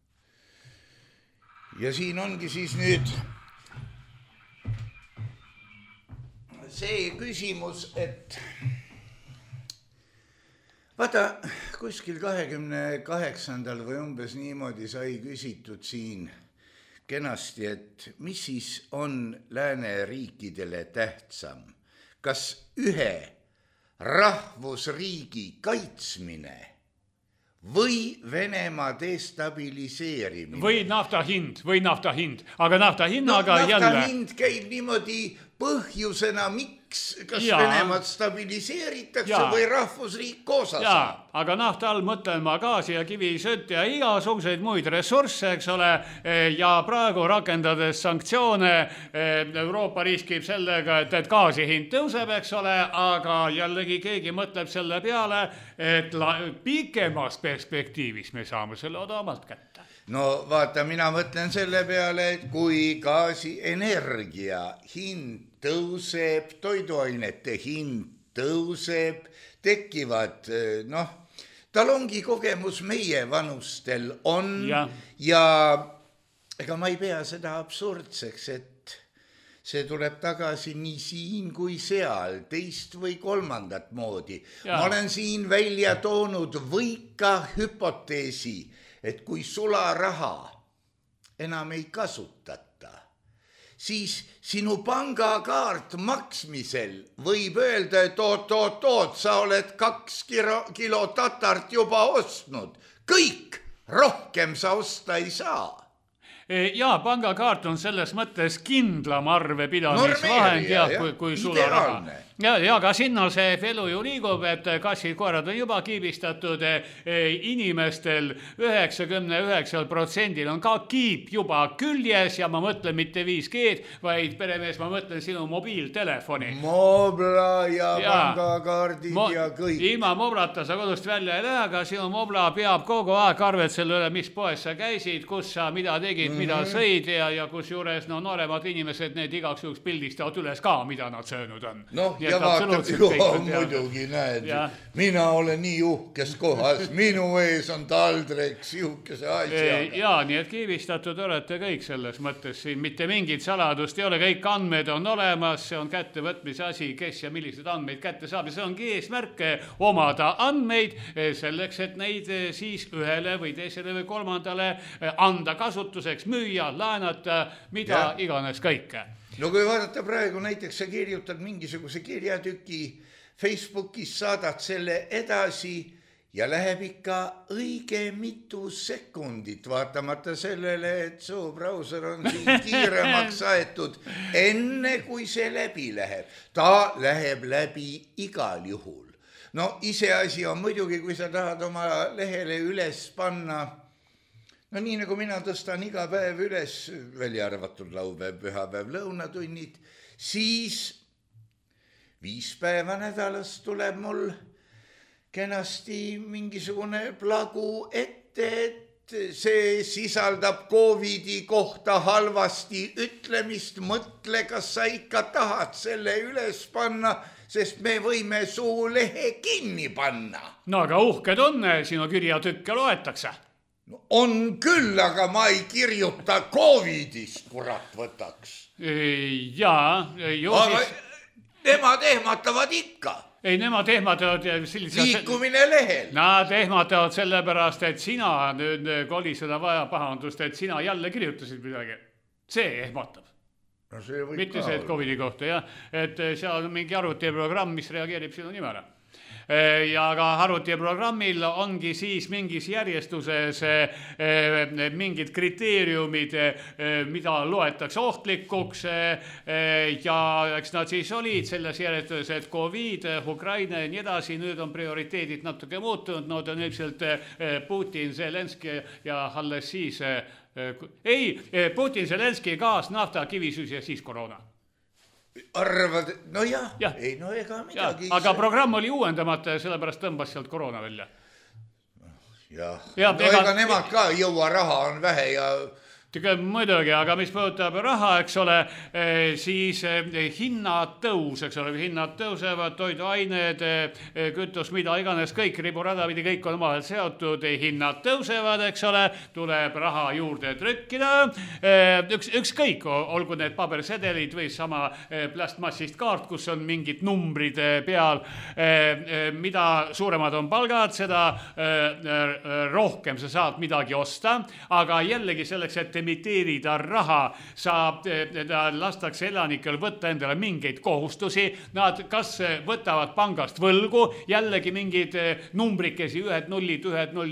Ja siin ongi siis nüüd see küsimus, et vaata, kuskil 28. või umbes niimoodi sai küsitud siin kenasti, et mis siis on lääneriikidele tähtsam, kas ühe rahvusriigi kaitsmine või Venemaa destabiliseerimine. Või nafta hind, aga nafta hinnaga jälle. Nafta hind käib niimoodi põhjusena, miks kas Venemaad stabiliseeritakse või rahvusriik osa saab. Aga nafta all mõtlen ma gaasi ja kivisütt ja igasuguseid muid ressursse, eks ole, ja praegu rakendades sanktsioone Euroopa riskib sellega, et gaasi hind tõuseb, eks ole, aga jällegi keegi mõtleb selle peale, et pikemas perspektiivis me saame selle odavamalt kätte. No vaata, mina mõtlen selle peale, et kui gaasienergia hind tõuseb, toiduainete hind tõuseb, tekivad, tal ongi kogemus meie vanustel on ja ega ma ei pea seda absurdseks, et see tuleb tagasi nii siin kui seal, teist või kolmandat moodi. Ma olen siin välja toonud võika hüpoteesi, et kui sularaha enam ei kasutata, siis sinu pangakaart maksmisel võib öelda, et oot, sa oled 2 kilo tatart juba ostnud. Kõik, rohkem sa osta ei saa. Jaa, pangakaart on selles mõttes kindlam arvepidamisvahend kui sularaha. Ja ka sinna see elu ju liigub, et kassid-koerad on juba kiibistatud, inimestel 99% on ka kiip juba küljes ja ma mõtlen mitte 5G-d, vaid peremees, ma mõtlen sinu mobiiltelefoni. Mobla ja pangakaardid ja kõik. Ilma moblata sa kodust välja ei lähe, aga sinu mobla peab kogu aeg arvet selle üle, mis poes sa käisid, kus sa mida tegid, mida sõid ja kus juures nooremad inimesed need igaks juhuks pildistavad üles ka, mida nad söönud on. Ja vaatab, muidugi näed, mina olen nii uhkes kohas, minu ees on taldreks juhkese asjaga. Ja, nii et kiibistatud olete kõik selles mõttes siin, mitte mingit saladust ei ole, kõik andmed on olemas, see on kättevõtmise asi, kes ja millised andmeid kätte saab ja see ongi eesmärk omada andmeid selleks, et neid siis ühele või teisele või kolmandale anda kasutuseks, müüa, laenata, mida iganes kõike. No kui vaadata praegu, näiteks sa kirjutad mingisuguse kirjatüki Facebookis, saadad selle edasi ja läheb ikka õige mitu sekundit, vaatamata sellele, et su brauser on siin kiiremaks aetud, enne kui see läbi läheb. Ta läheb läbi igal juhul. No iseasi on muidugi, kui sa tahad oma lehele üles panna, no nii nagu mina tõstan iga päev üles, välja arvatud laupäev, pühapäev, lõunatunnid, siis 5 päeva nädalas tuleb mul kenasti mingisugune plagu ette, et see sisaldab COVID-i kohta halvasti ütlemist, mõtle, kas sa ikka tahad selle üles panna, sest me võime su lehe kinni panna. No aga uhked on, sinu kirjatükke loetakse. On küll, aga ma ei kirjuta COVID-ist, kurat võtaks. Jaa, aga nemad ehmatavad ikka. Ei, nemad ehmatavad liikumine lehel. Nad ehmatavad sellepärast, et sina nüüd koliseda vaja pahandust, et sina jälle kirjutasid midagi. See ehmatab. No see võib mitte see, et COVID-i kohta, jah. Et seal on mingi arvutiprogramm, mis reageerib sinu nimele. Ja ka arvutiprogrammil ongi siis mingis järjestuses mingid kriteeriumid, mida loetakse ohtlikuks ja eks nad siis olid selles järjestuses, et COVID, Ukraina ja nii edasi, nüüd on prioriteedid natuke muutunud, nad on ilmselt Putin, Zelenski ja alles siis Putin, Zelenski, gaas, nafta, kivisüsi ja siis koroona. Arvad, no jah. Ei, no ega midagi. Aga programm oli uuendamata ja sellepärast tõmbas sealt koroona välja. Jah, no ega nemad ka jõua, raha on vähe ja muidugi, aga mis puudutab raha, eks ole, siis hinnad tõus, eks ole, hinnad tõusevad, toiduained, kütus, mida iganes, kõik riburadapidi, kõik on omavahel seotud, hinnad tõusevad, eks ole, tuleb raha juurde trükkida, ükskõik, olgu need pabersedelid või sama plastmassist kaart, kus on mingid numbrid peal, mida suuremad on palgad, seda rohkem sa saad midagi osta, aga jällegi selleks, et emiteerida raha, saab, lastakse elanikel võtta endale mingeid kohustusi, nad kas võtavad pangast võlgu, jällegi mingid numbrikesi, ühed nullid,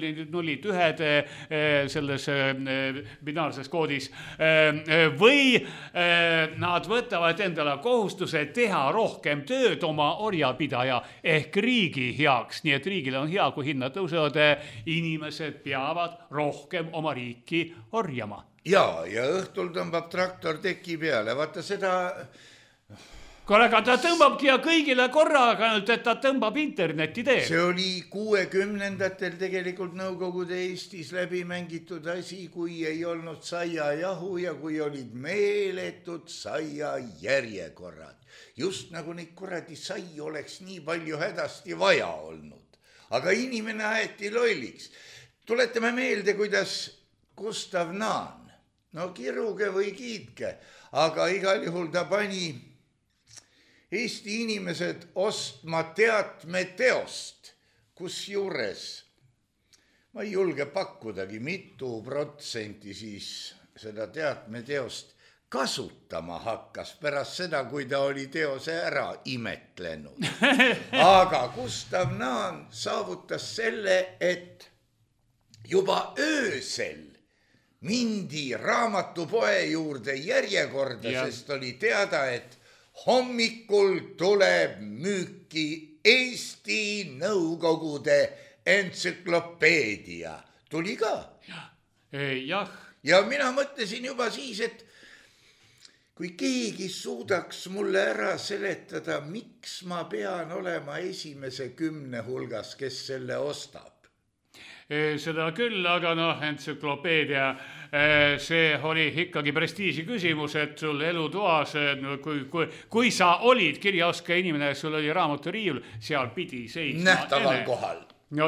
selles binaarses koodis, või nad võtavad endale kohustuse teha rohkem tööd oma orjapidaja ehk riigi heaks. Nii et riigile on hea, kui hinnad tõusevad, inimesed peavad rohkem oma riiki orjama. Ja õhtul tõmbab traktor teki peale. Vaata seda... Korraga ta tõmbabki ja kõigile korraga, et ta tõmbab interneti teel. See oli 60-ndatel tegelikult Nõukogude Eestis läbi mängitud asi, kui ei olnud saiajahu ja kui olid meeletud saia järjekorrad. Just nagu neid kuradi sai oleks nii palju hädasti vaja olnud. Aga inimene aeti lolliks. Tuletame meelde, kuidas Gustav Naan, no kiruge või kiitke, aga igal juhul ta pani Eesti inimesed ostma teatmeteost, kus juures, ma ei julge pakkudagi, mitu protsenti siis seda teatmeteost kasutama hakkas pärast seda, kui ta oli teose ära imetlenud. Aga Gustav Naan saavutas selle, et juba öösel mindi raamatupoe juurde järjekorda, sest oli teada, et hommikul tuleb müüki Eesti Nõukogude entsüklopeedia. Tuli ka. Jah. Ja mina mõtlesin juba siis, et kui keegi suudaks mulle ära seletada, miks ma pean olema esimese 10 hulgas, kes selle ostab. Seda küll, aga entsüklopeedia, see oli ikkagi prestiisi küsimus, et sul elutoas, kui sa olid kirjaoska inimene, sul oli raamaturiiul, seal pidi seisma. Nähtaval kohal.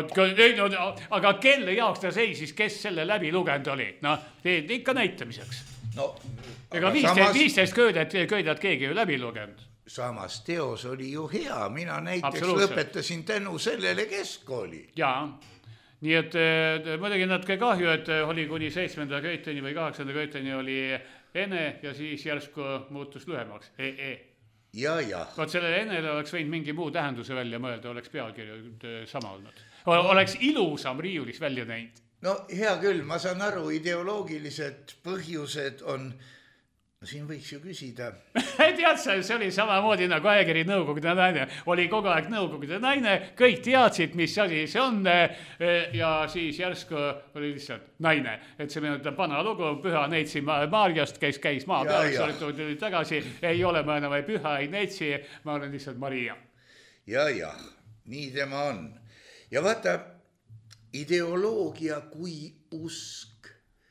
Aga kelle jaoks ta seisis, kes selle läbi lugenud oli? Ikka näitamiseks. Ega 15 köidat keegi ju läbi lugenud. Samas teos oli ju hea, mina näiteks lõpetasin tänu sellele keskkooli. Jaa. Nii et muidugi natuke kahju, et oli kuni 7. köiteni või 8. köiteni oli ene ja siis järsku muutus lühemaks. Ja. Vaat sellele enele oleks võinud mingi muu tähenduse välja mõelda, oleks pealkirju sama olnud. Oleks ilusam riiulis välja näinud. No hea küll, ma saan aru, ideoloogilised põhjused on... Siin võiks ju küsida. Tead, see oli samamoodi nagu ajakiri Nõukogude naine. Oli kogu aeg Nõukogude naine, kõik teadsid, mis asi see on ja siis järsku oli lihtsalt naine. Et see meenutab vana lugu, Püha Neitsi Maarjast, kes käis maa peal, tuli tagasi, ei ole ma enam Püha ei Neitsi, ma olen lihtsalt Maria. Ja, nii tema on. Ja vaata, ideoloogia kui usk,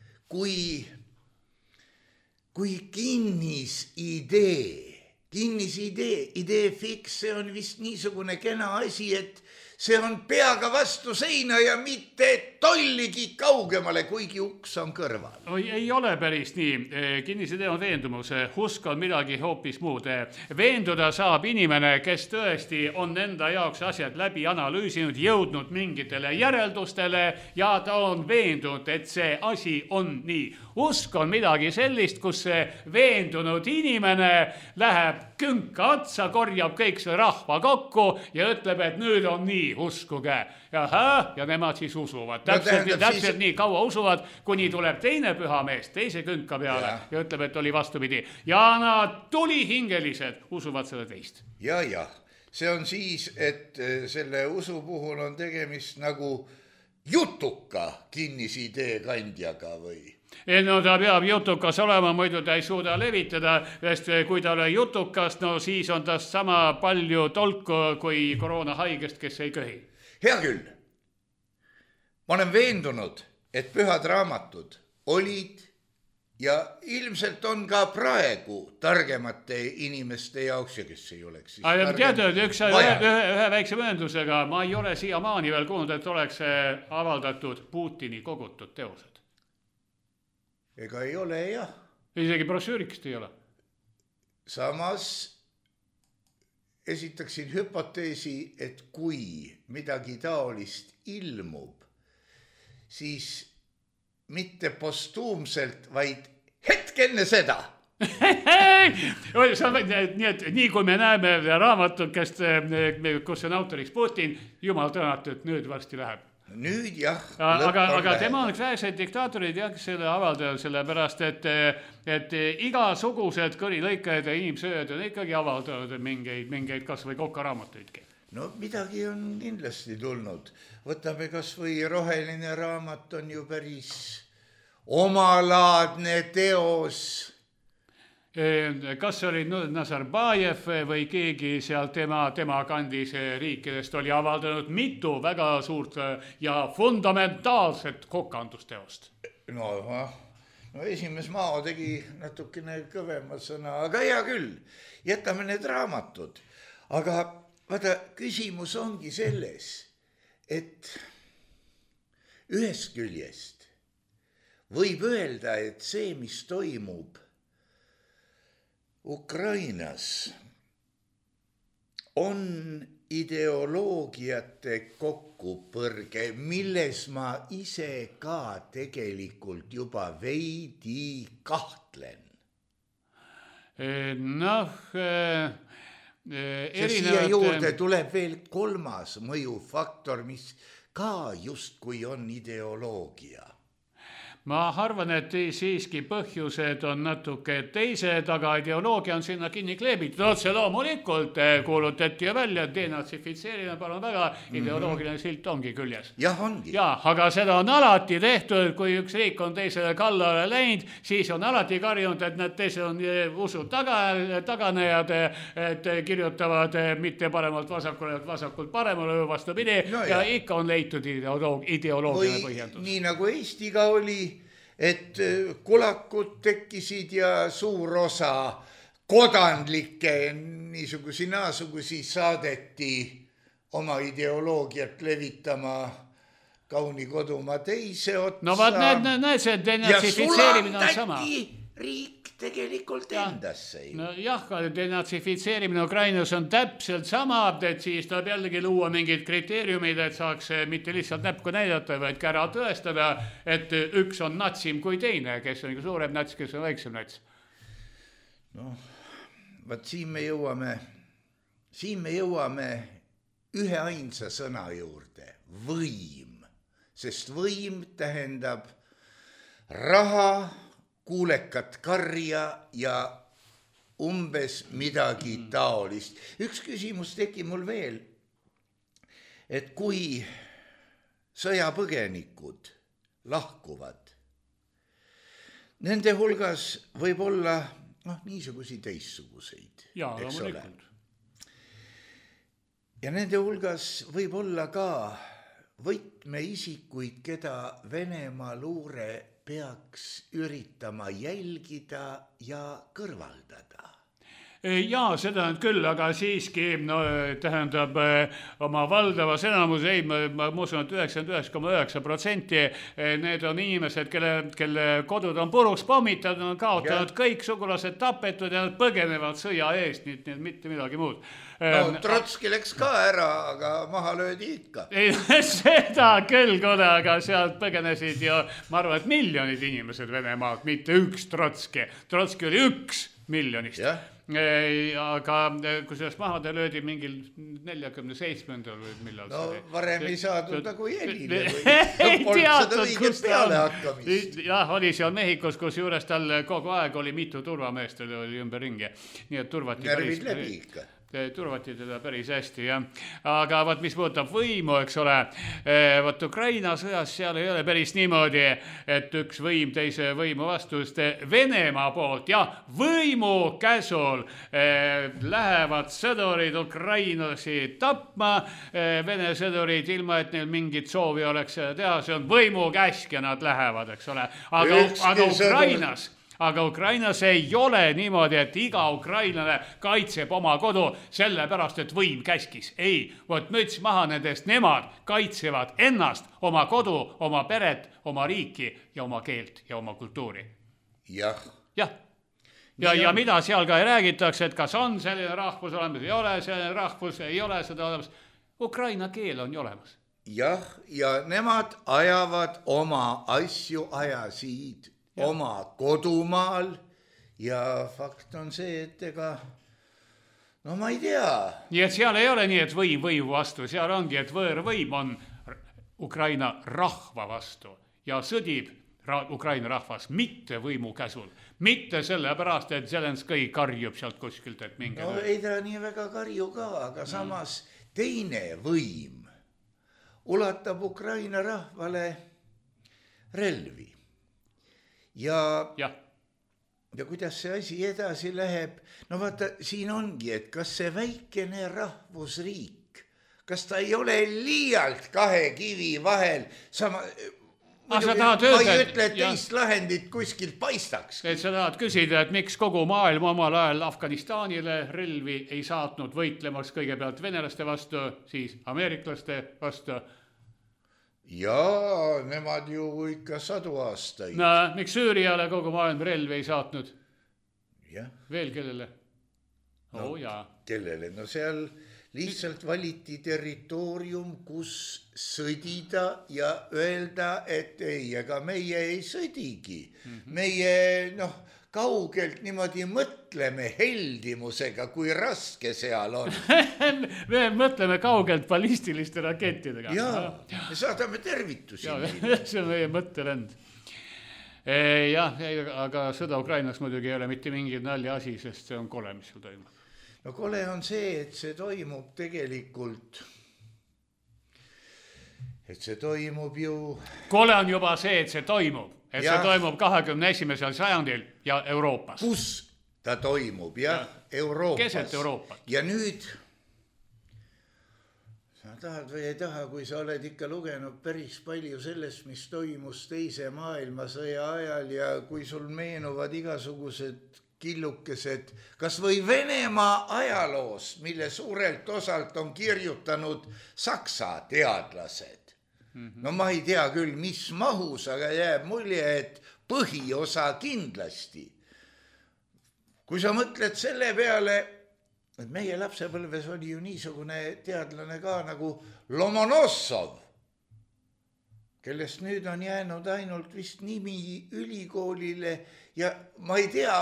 kui idee fiks, see on vist niisugune kena asi, et see on peaga vastu seina ja mitte tolligi kaugemale, kuigi uks on kõrval. Ei ole päris nii. Kinnisidee on veendumus. Usk on midagi hoopis muud. Veenduda saab inimene, kes tõesti on enda jaoks asjad läbi analüüsinud, jõudnud mingitele järeldustele ja ta on veendunud, et see asi on nii. Usk on midagi sellist, kus see veendunud inimene läheb künka otsa, korjab kõik see rahva kokku ja ütleb, et nüüd on nii, uskuge. Ja nemad siis usuvad. Täpselt nii kaua usuvad, kuni tuleb teine pühamees teise künka peale ja ütleb, et oli vastupidi. Ja nad tulihingelised usuvad selle teist. Ja. See on siis, et selle usu puhul on tegemist nagu jutuka kinnisidee kandjaga või? No ta peab jutukas olema, muidu ta ei suuda levitada, sest kui ta ole jutukas, no siis on tast sama palju tolku kui koroonahaigest, kes ei köhi. Hea küll. Ma olen veendunud, et pühad raamatud olid ja ilmselt on ka praegu targemate inimeste jaoks ja kes ei oleks siis targem. Tead, ühe väikse mööndusega, ma ei ole siiamaani veel kuulnud, et oleks avaldatud Putini kogutud teosed. Ega ei ole, jah. Isegi brošüürikest ei ole. Samas esitaksin hüpoteesi, et kui midagi taolist ilmub, siis mitte postuumselt, vaid hetk enne seda. Nii et nii kui me näeme raamatukest, kus on autoriks Putin, jumal tänatud, et nüüd varsti läheb. Nüüd jah. Aga tema on üks väheseid diktaatorid jah, selle avaldajal, sellepärast, et igasugused kõrilõikajad ja inimsööjad on ikkagi avaldanud mingeid kas või kokaraamatuidki. No midagi on kindlasti tulnud. Võtame kas või Roheline raamat on ju päris omalaadne teos. Kas oli Nazarbajev või keegi seal tema kandis riikidest oli avaldanud mitu väga suurt ja fundamentaalset kokandusteost? No esimees Mao tegi natukene kõvema sõna, aga hea küll, jätame need raamatud. Aga vaata, küsimus ongi selles, et ühest küljest võib öelda, et see, mis toimub Ukrainas, on ideoloogiate kokkupõrge, milles ma ise ka tegelikult juba veidi kahtlen. Siia juurde tuleb veel kolmas mõjufaktor, mis ka justkui on ideoloogia. Ma arvan, et siiski põhjused on natuke teised, aga ideoloogia on sinna kinni kleebitud. Otse loomulikult kuulutati ja välja, denatsifitseerimine, palun väga, ideoloogiline silt ongi küljes. Jah, ongi. Ja, aga seda on alati tehtud, kui üks riik on teisele kallale läinud, siis on alati karjunud, et nad teised on usu taganejad, et kirjutavad mitte paremalt vasakule, vasakult paremale vastupidi ja ikka on leitud ideoloogiline põhjendus. Nii nagu Eestiga oli, et kulakud tekkisid ja suur osa kodanlikke niisugusi naasugusi saadeti oma ideoloogiat levitama kauni kodumaa teise otsa. No vaat näed, see denatsifitseerimine on sama. Ja sulatati riik tegelikult endasse. No jah, denatsifitseerimine Ukrainas on täpselt sama, et siis tuleb jällegi luua mingid kriteeriumid, et saaks mitte lihtsalt näpku näidata, vaid ka ära tõestada, et üks on natsim kui teine, kes on suurem nats, kes on väiksem nats. No, vaat siin me jõuame ühe ainsa sõna juurde, võim, sest võim tähendab raha, kuulekat karja ja umbes midagi taolist. Üks küsimus teki mul veel, et kui sõjapõgenikud lahkuvad, nende hulgas võib olla niisugusi teistsuguseid. Jaa, loomulikult. Ja nende hulgas võib olla ka võtmeisikuid, keda Venemaa luure peaks üritama jälgida ja kõrvaldada. Jaa, seda on küll, aga siiski tähendab oma valdavas enamus, ma usun, et 99,9% need on inimesed, kelle kodud on puruks pommitatud, on kaotanud kõik sugulased tapetud ja nad põgenevad sõja eest, nii mitte midagi muud. No Trotski läks ka ära, aga maha löödi ikka. Seda küll, aga sealt põgenesid ja ma arvan, et miljonid inimesed Venemaalt, mitte üks Trotski. Trotski oli 1 miljonist. Aga kui sellest maha ta löödi mingil 47. või millal see oli? No varem ei saadud nagu jälile või polnud seda õigest peale hakkamist. Jah, oli seal Mehhikos, kus juures tal kogu aeg oli mitu turvameest, oli ümber ringi. Nii et turvati närvid läbi ikka. Turvati teda päris hästi, jah. Aga mis puudutab võimu, eks ole, Ukraina sõjas seal ei ole päris niimoodi, et üks võim teise võimu vastust Venemaa poolt ja võimu käsul lähevad sõdurid ukrainlasi tapma, Vene sõdurid ilma, et neil mingit soovi oleks teha, see on võimu käsk ja nad lähevad, eks ole. Aga Ukrainas ei ole niimoodi, et iga ukrainlane kaitseb oma kodu sellepärast, et võim käskis. Ei, müts maha nendest, nemad kaitsevad ennast, oma kodu, oma peret, oma riiki ja oma keelt ja oma kultuuri. Jah. Ja mida seal ka ei räägitakse, et kas on selline rahvus olemas, ei ole selline rahvus, ei ole seda olemas. Ukraina keel on ju olemas. jah, ja nemad ajavad oma asju, ajasid oma kodumaal ja fakt on see, et ega no ma ei tea. Nii et seal ei ole nii, et võim võimu vastu, seal ongi, et võõrvõim on Ukraina rahva vastu ja sõdib Ukraina rahvas mitte võimu käsul, mitte sellepärast, et Zelenskõi karjub sealt kuskilt, et mingi... No ei ta nii väga karju ka, aga samas teine võim ulatab Ukraina rahvale relvi. Ja kuidas see asi edasi läheb? No vaata, siin ongi, et kas see väikene rahvusriik, kas ta ei ole liialt kahe kivi vahel sama... Ma ei ütle, et teist lahendit kuskilt paistaks. Et sa tahad küsida, et miks kogu maailm omal ajal Afganistanile relvi ei saatnud võitlemaks kõigepealt venelaste vastu, siis ameeriklaste vastu. Jaa, nemad ju ikka 100 aastaid. No, miks Süüriale kogu maailm relvi ei saatnud? Ja. Veel kellele? Jaa. Kellele? No seal... Lihtsalt valiti territoorium, kus sõdida ja öelda, et ei, ega meie ei sõdigi. Meie kaugelt niimoodi mõtleme heldimusega, kui raske seal on. Me mõtleme kaugelt ballistiliste rakettidega. Jaa, me saadame tervitusi. See on meie mõttelend. Jah, aga sõda Ukrainas muidugi ei ole mitte mingi nalja asi, sest see on kole, mis seal toimub. No kole on see, et see toimub tegelikult, ju... Kole on juba see, et see toimub. Et see toimub 21. sajandil ja Euroopas. Kus ta toimub, jah? Euroopas. Keset Euroopat. Ja nüüd, sa tahad või ei taha, kui sa oled ikka lugenud päris palju sellest, mis toimus teise maailmasõja ajal ja kui sul meenuvad igasugused killukesed, kas või Venemaa ajaloos, mille suurelt osalt on kirjutanud Saksa teadlased. No ma ei tea küll, mis mahus, aga jääb mulje, et põhiosa kindlasti. Kui sa mõtled selle peale, et meie lapsepõlves oli ju niisugune teadlane ka nagu Lomonossov, kellest nüüd on jäänud ainult vist nimi ülikoolile ja ma ei tea,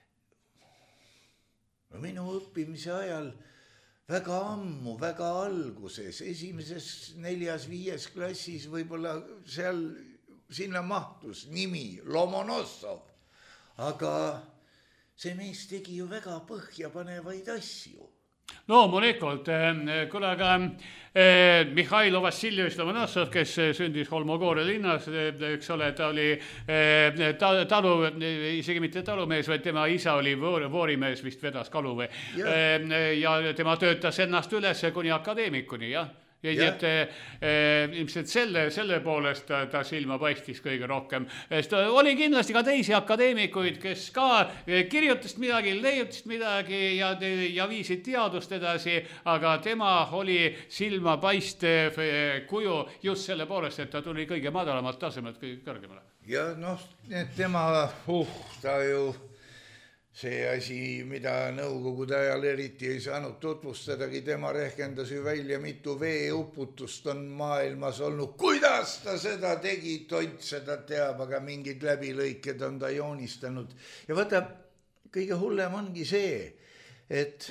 minu õppimise ajal väga ammu, väga alguses, 1., 4., 5. klassis võib-olla seal sinna mahtus nimi Lomonossov. Aga see mees tegi ju väga põhjapanevaid asju. Loomulikult, kuule aga Mihhail Vassiljevitš Lomonossov, kes sündis Holmogore linnas, üks ole, ta oli talu, isegi mitte talumees, vaid tema isa oli voorimees, vist vedas kalu või. Ja tema töötas ennast üles kuni akadeemikuni, jah. Ja nii et ilmselt selle poolest ta silma paistis kõige rohkem. Oli kindlasti ka teisi akadeemikuid, kes ka kirjutasid midagi, leiutasid midagi ja viisid teadust edasi, aga tema oli silma paistev kuju just selle poolest, et ta tuli kõige madalamalt tasemelt kõige kõrgemale. Ja tema, ta ju... See asi, mida nõukogude ajal eriti ei saanud tutvustadagi, tema rehkendas ju välja, mitu veeuputust on maailmas olnud. Kuidas ta seda tegi, Tont seda teab, aga mingid läbilõiked on ta joonistanud. Ja vaata, kõige hullem ongi see, et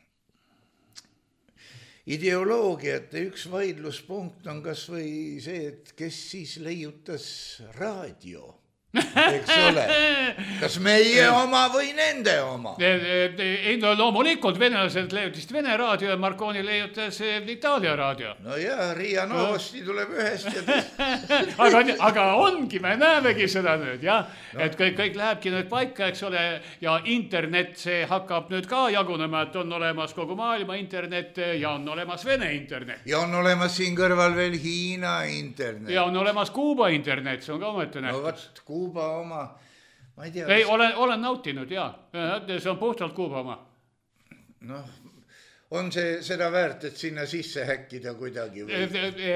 ideoloogiate üks vaidluspunkt on kas või see, et kes siis leiutas raadio. Eks ole, kas meie oma või nende oma? Ei, no loomulikult venelased leiutist Vene raadio ja Marconi leiutas Itaalia raadio. No jaa, Riia Novosti tuleb ühest ja teist. Aga ongi, me näemegi seda nüüd, jah, et kõik lähebki nüüd paika, eks ole, ja internet, see hakkab nüüd ka jagunema, et on olemas kogu maailma internet ja on olemas Vene internet. Ja on olemas siin kõrval veel Hiina internet. Ja on olemas Kuuba internet, see on ka ometi nähtus. No vaat, Kuuba oma, ma ei tea. Ei, olen nautinud, jaa. See on puhtalt Kuuba oma. Noh, on see seda väärt, et sinna sisse häkkida kuidagi või?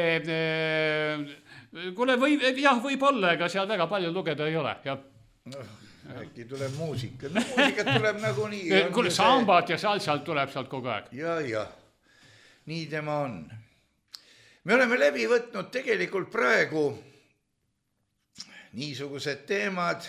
Kuule, võib olla, ega seal väga palju lugeda ei ole, jah. Noh, äkki tuleb muusika. No muusikat tuleb nagu nii. Kuule, sambat ja salsalt tuleb sealt kogu aeg. Ja, nii tema on. me oleme läbi võtnud tegelikult praegu niisugused teemad,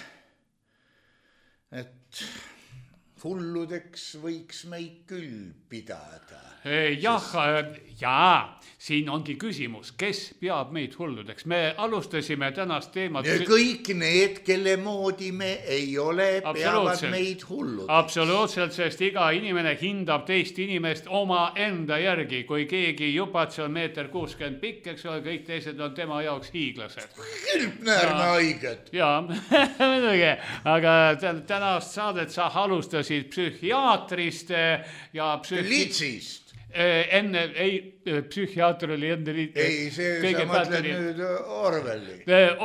et hulludeks võiks meid küll pidada. Jaa, siin ongi küsimus, kes peab meid hulludeks. Me alustasime tänast teemat. Kõik need, kelle moodi me ei ole, peavad meid hulludeks. Absoluutselt, sest iga inimene hindab teist inimest oma enda järgi. Kui keegi jupats on 1,60 m pikk, eks ole, kõik teised on tema jaoks hiiglased. Külpnäärme haiged. Jaa, muidugi. Aga tänast saadet sa alustasid psühhiaatrist ja Litsist. Enne, psühhiaater oli enne ei, see sa mõtled nüüd Orwelli.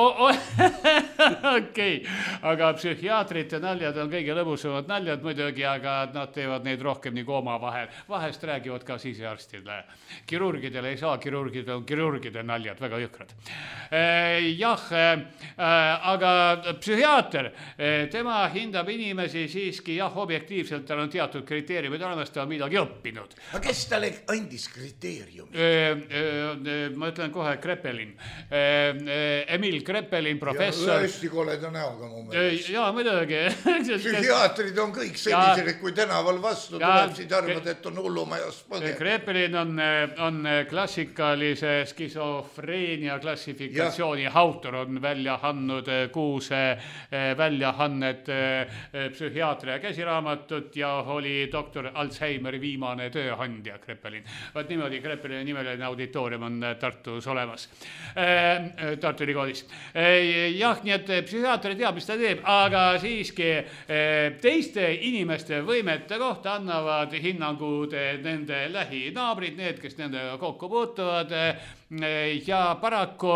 Okei, aga psühhiaatrite naljad on kõige lõbusamad naljad muidugi, aga nad teevad neid rohkem nagu omavahel. Vahest räägivad ka sisearstidele. Kirurgidele ei saa, kirurgidel on kirurgide naljad, väga jõkrad. Aga psühhiaater, tema hindab inimesi siiski, objektiivselt tal on teatud kriteeriumid olemas, ta on midagi õppinud. Aga kes talle andis kriteeriumid? Ma ütlen kohe Kreppelin. Emil Kreppelin, professor. Hästi koleda näoga mu meelest. Jaa, muidugi. Psühhiaatrid on kõik sellised, et kui tänaval vastu tuleb, siis arvad, et on hullumajas põge. Kreppelin on klassikalise skisofreenia klassifikatsiooni autor, on välja andnud 6 väljaannet psühhiaatria käsiraamatut ja oli doktor Alzheimeri viimane tööandja Kreppelin. Vaat niimoodi Kreppelini nimeline auditoorium on Tartus olemas. Tartu Ülikoolis. Jah, nii et psühhiaater teab, mis ta teeb, aga siiski teiste inimeste võimete kohta annavad hinnangud nende lähinaabrid, need, kes nendega kokku puutuvad. Ja paraku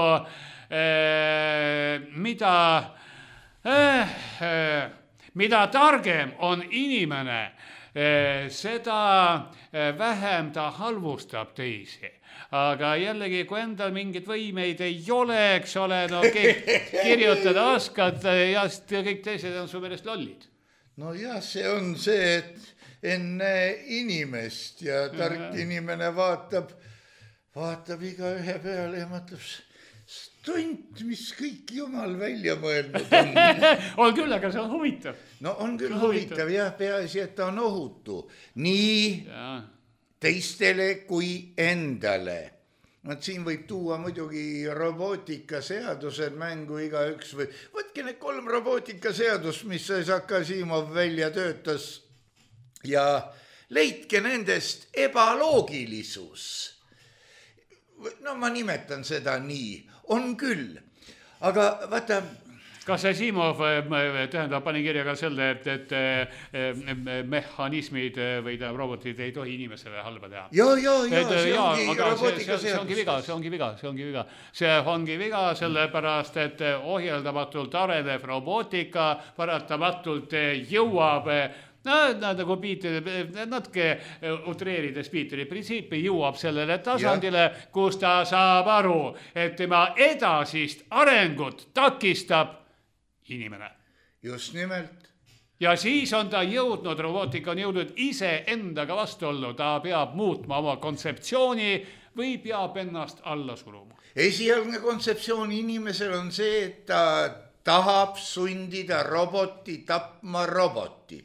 mida targem on inimene, seda vähem ta halvustab teisi. Aga jällegi, kui endal mingid võimeid ei ole, eks ole, no kirjutada oskad ja kõik teised on su meelest lollid. No jah, see on see, et enne inimest ja tark inimene vaatab iga ühe peale ja mõtleb, stunt, mis kõik jumal välja mõelnud on. On küll, aga see on huvitav. No on küll huvitav, jah, peaasi, et ta on ohutu. Nii teistele kui endale. Siin võib tuua muidugi robootikaseadused mängu igaüks või võtke need 3 robootikaseadust, mis Asimov välja töötas ja leidke nendest ebaloogilisus. No ma nimetan seda nii. On küll, aga vaata. Kas Asimov, tähendab, pani kirja ka selle, et mehhanismid või robotid ei tohi inimesele halba teha. See ongi robootika seadus. See ongi viga. See ongi viga, sellepärast, et ohjeldamatult arenev robootika paratamatult jõuab nagu natuke utreerides Piiteri printsiipi jõuab sellele tasandile, kus ta saab aru, et tema edasist arengut takistab inimene. Just nimelt. Ja siis on ta jõudnud, robootika on jõudnud ise endaga vastuollu, ta peab muutma oma kontseptsiooni või peab ennast alla suruma. Esialgne kontseptsioon inimesel on see, et ta tahab sundida roboti tapma robotit.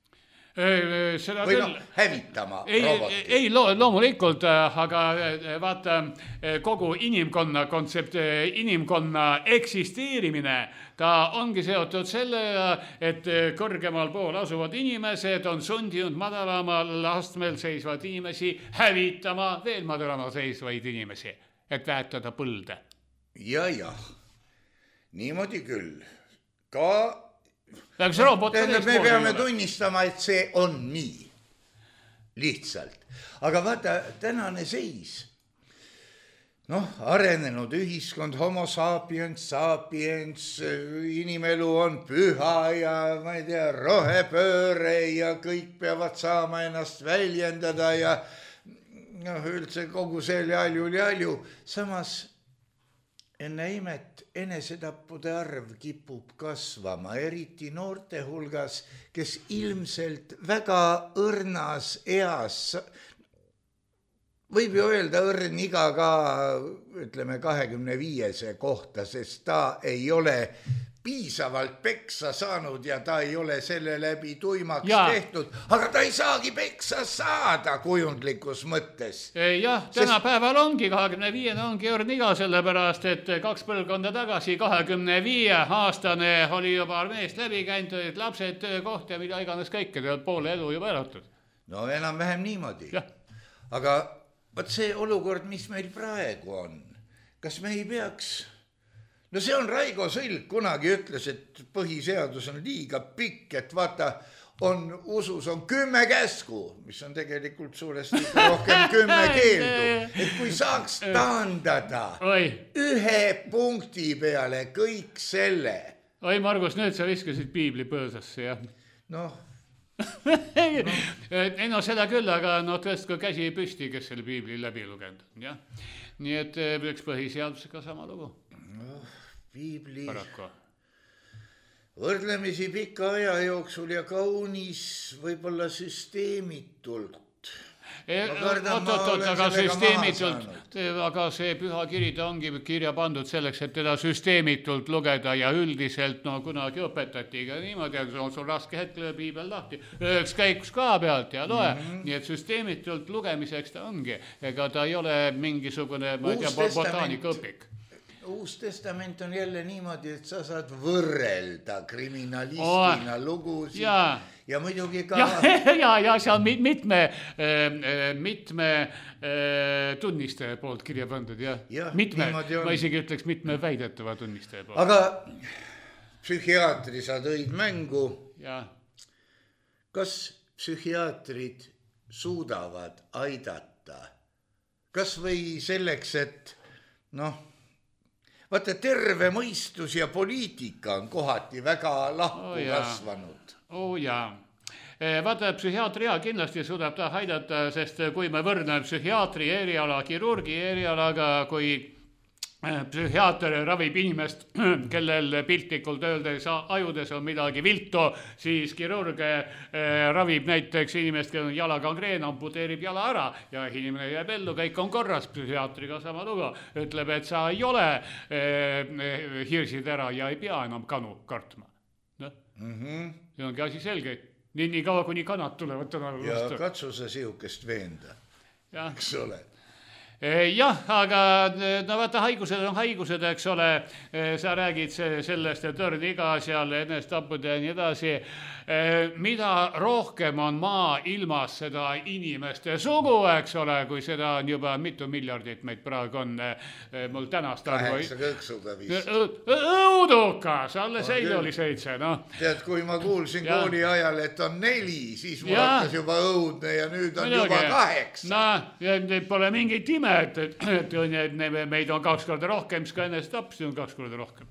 Või hävitama robotit. Ei, loomulikult, aga vaata, kogu inimkonna eksisteerimine, ta ongi seotud sellega, et kõrgemal pool asuvad inimesed on sundinud madalamal astmel seisvad inimesi hävitama veel madalamal seisvaid inimesi, et väetada põlde. Ja, niimoodi küll. Ka me peame tunnistama, et see on nii. Lihtsalt. Aga vaata, tänane seis. Arenenud ühiskond, homo sapiens, inimelu on püha ja ma ei tea, rohepööre ja kõik peavad saama ennast väljendada ja üldse kogu see ljalju. Samas enne imet enesetappude arv kipub kasvama, eriti noorte hulgas, kes ilmselt väga õrnas eas võib ju öelda õrn iga ka, ütleme 25 kohta, sest ta ei ole piisavalt peksa saanud ja ta ei ole selle läbi tuimaks tehtud, aga ta ei saagi peksa saada kujundlikus mõttes. Jah, tänapäeval ongi 25 ongi õrn iga, sellepärast, et 2 põlvkonda tagasi 25-aastane oli juba armeest läbi käinud, lapsed, töökoht ja mida iganes kõike, poole elu juba elatud. No enam-vähem niimoodi. Aga võt see olukord, mis meil praegu on, kas me ei peaks... No see on Raigo Sõlk kunagi ütles, et põhiseadus on liiga pikk, et vaata, usus on 10 käsku, mis on tegelikult suuresti rohkem 10 keeldu. Et kui saaks taandada ühe punkti peale kõik selle. Oi, Margus, nüüd sa viskasid piibli põõsasse, jah. Noh. Ei no seda küll, aga tõestko käsi püsti, kes selle piibli läbi lugenud. Ja? Nii et üks põhiseadusega sama lugu. Piibli võrdlemisi pika aja jooksul ja kaunis võib-olla süsteemitult. Aga süsteemitult, aga see püha kiri ta ongi kirja pandud selleks, et teda süsteemitult lugeda ja üldiselt kunagi õpetati ka niimoodi, et on sul raske hetkel piibel lahti, üks käikus ka pealt ja loe, nii et süsteemitult lugemiseks ta ongi, ega ta ei ole mingisugune, ma ei tea, botaanikaõpik. Uus testament on jälle niimoodi, et sa saad võrrelda kriminalistina lugusid ja muidugi ka... Ja see on mitme tunnistaja poolt kirja pandud, mitme, ma isegi ütleks mitme väidetava tunnistaja poolt. Aga psühhiaatri sa tõid mängu. Kas psühhiaatrid suudavad aidata? Kas või selleks, et vaata, terve mõistus ja poliitika on kohati väga lahku kasvanud. Vaata, psühhiaatri kindlasti suudab ta aidata, sest kui me võrdleme psühhiaatri eriala kirurgi erialaga, kui psühhiaater ravib inimest, kellel piltlikult öeldes ajudes on midagi viltu, siis kirurg ravib näiteks inimest, kellel on jalagangreen, amputeerib jala ära ja inimene jääb ellu, kõik on korras, psühhiaatriga sama lugu. Ütleb, et sa ei ole hirsid ära ja ei pea enam kanu kartma. See ongi asi selge. Nii kaua, kuni kanad tulevad tänavu vastu. Ja katsu sa sihukest veenda, eks ole. Jah, aga vaata, haigused on haigused, eks ole, sa räägid sellest, et õrn iga seal enestapud ja nii edasi. Mida rohkem on maa ilmas seda inimeste sugu, eks ole, kui seda on juba mitu miljardit meid praegu on mul tänast arvu. 8 kõksuga vist. Õudukas, alles eile oli 7, Tead, kui ma kuulsin kooli ajal, et on 4, siis mul hakkas juba õudne ja nüüd on juba 8. Pole mingit ime, et meid on 2 korda rohkem, siis ka ennast tapsi on 2 korda rohkem.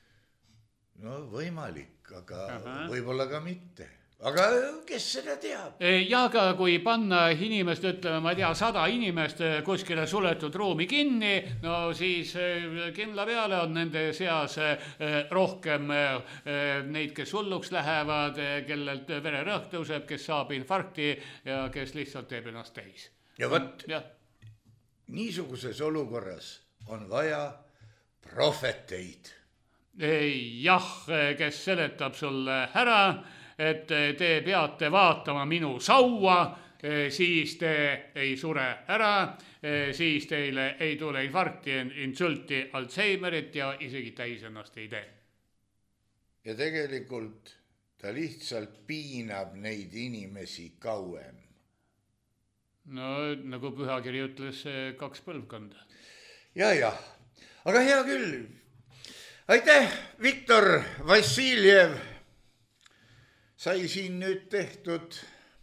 No võimalik, aga võib-olla ka mitte. Aga kes seda teab? Ja aga kui panna inimest, ütleme, ma ei tea, 100 inimest kuskile suletud ruumi kinni, no siis kindla peale on nende seas rohkem neid, kes hulluks lähevad, kellelt vererõhk tõuseb, kes saab infarkti ja kes lihtsalt teeb ennast täis. Ja võt, niisuguses olukorras on vaja prohveteid. Jah, kes seletab sulle ära, et te peate vaatama minu saua, siis te ei sure ära, siis teile ei tule infarkti, insulti, Alzheimerit ja isegi täis ennast ei tee. Ja tegelikult ta lihtsalt piinab neid inimesi kauem. No nagu pühakiri ütles, 2 põlvkonda. Ja, aga hea küll. Aitäh, Viktor Vassiljev. Sai siin nüüd tehtud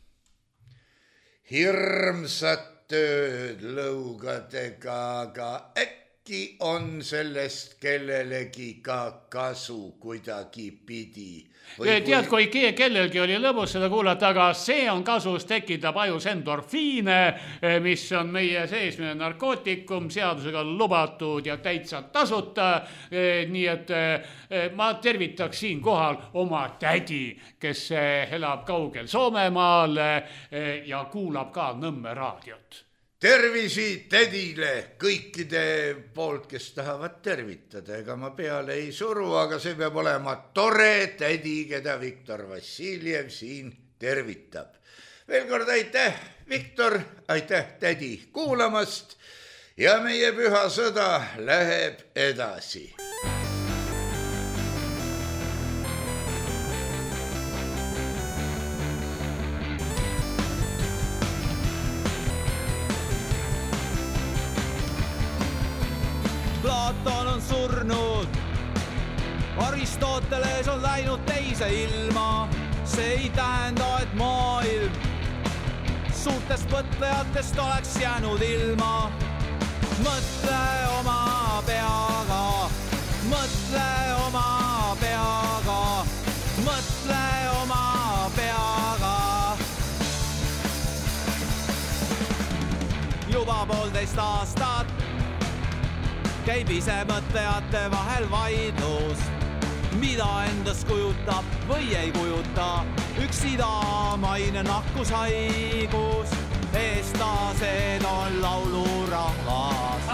hirmsat tööd lõugadega, aga äkki on sellest kellelegi ka kasu kuidagi pidi. Tead, kui kellelgi oli lõbus seda kuulata, aga see on kasus, tekitab ajus endorfiine, mis on meie seesmine narkootikum, seadusega lubatud ja täitsa tasuta. Nii et ma tervitaks siin kohal oma tädi, kes elab kaugel Soomemaal ja kuulab ka Nõmme raadiot. tervisi tädile kõikide poolt, kes tahavad tervitada. Ega ma peale ei suru, aga see peab olema tore tädi, keda Viktor Vassiljev siin tervitab. Veel kord aitäh, Viktor, aitäh tädi kuulamast ja meie püha sõda läheb edasi. Platon on surnud, Aristoteles on läinud teise ilma. See ei tähenda, et maailm suurtest mõtlejatest oleks jäänud ilma. Mõtle oma peaga, mõtle oma peaga, mõtle oma peaga. Juba 1,5 aastat käib ise mõtlejate vahel vaidlus, mida endast kujutab või ei kujuta üks idamaine nakkushaigus. Eestlased on laulurahvas.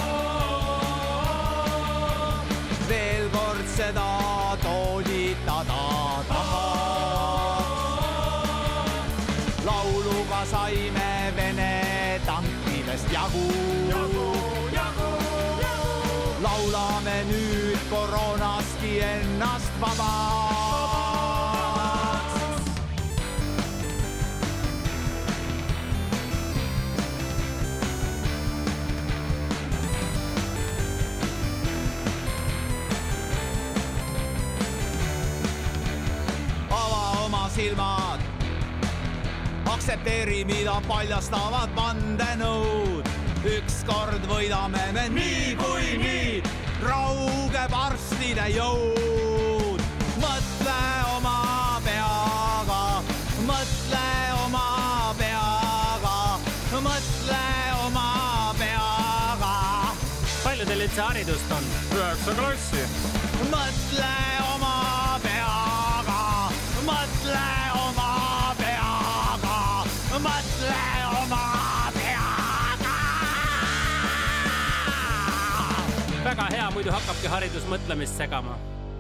Veel kord seda toonitada tahaks. Lauluga saime Vene tankidest jagu. Laulame nüüd koroonastki ennast vabaks. Ava oma silmad, aksepteeri, mida paljastavad vandenõud. Ükskord võidame me nii kui nii, raugeb arstide jõud. Mõtle oma peaga, mõtle oma peaga, mõtle oma peaga. Palju teil üldse haridust on? 9 klassi. Mõtle oma peaga, mõtle oma peaga, mõtle oma peaga. Väga hea, muidu hakkabki haridus mõtlemist segama.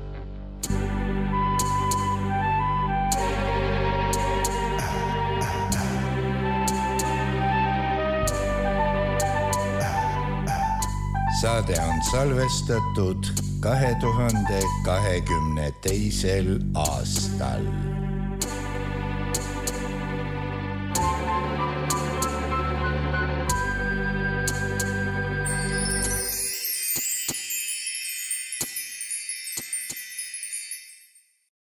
Saade on salvestatud 2022. aastal.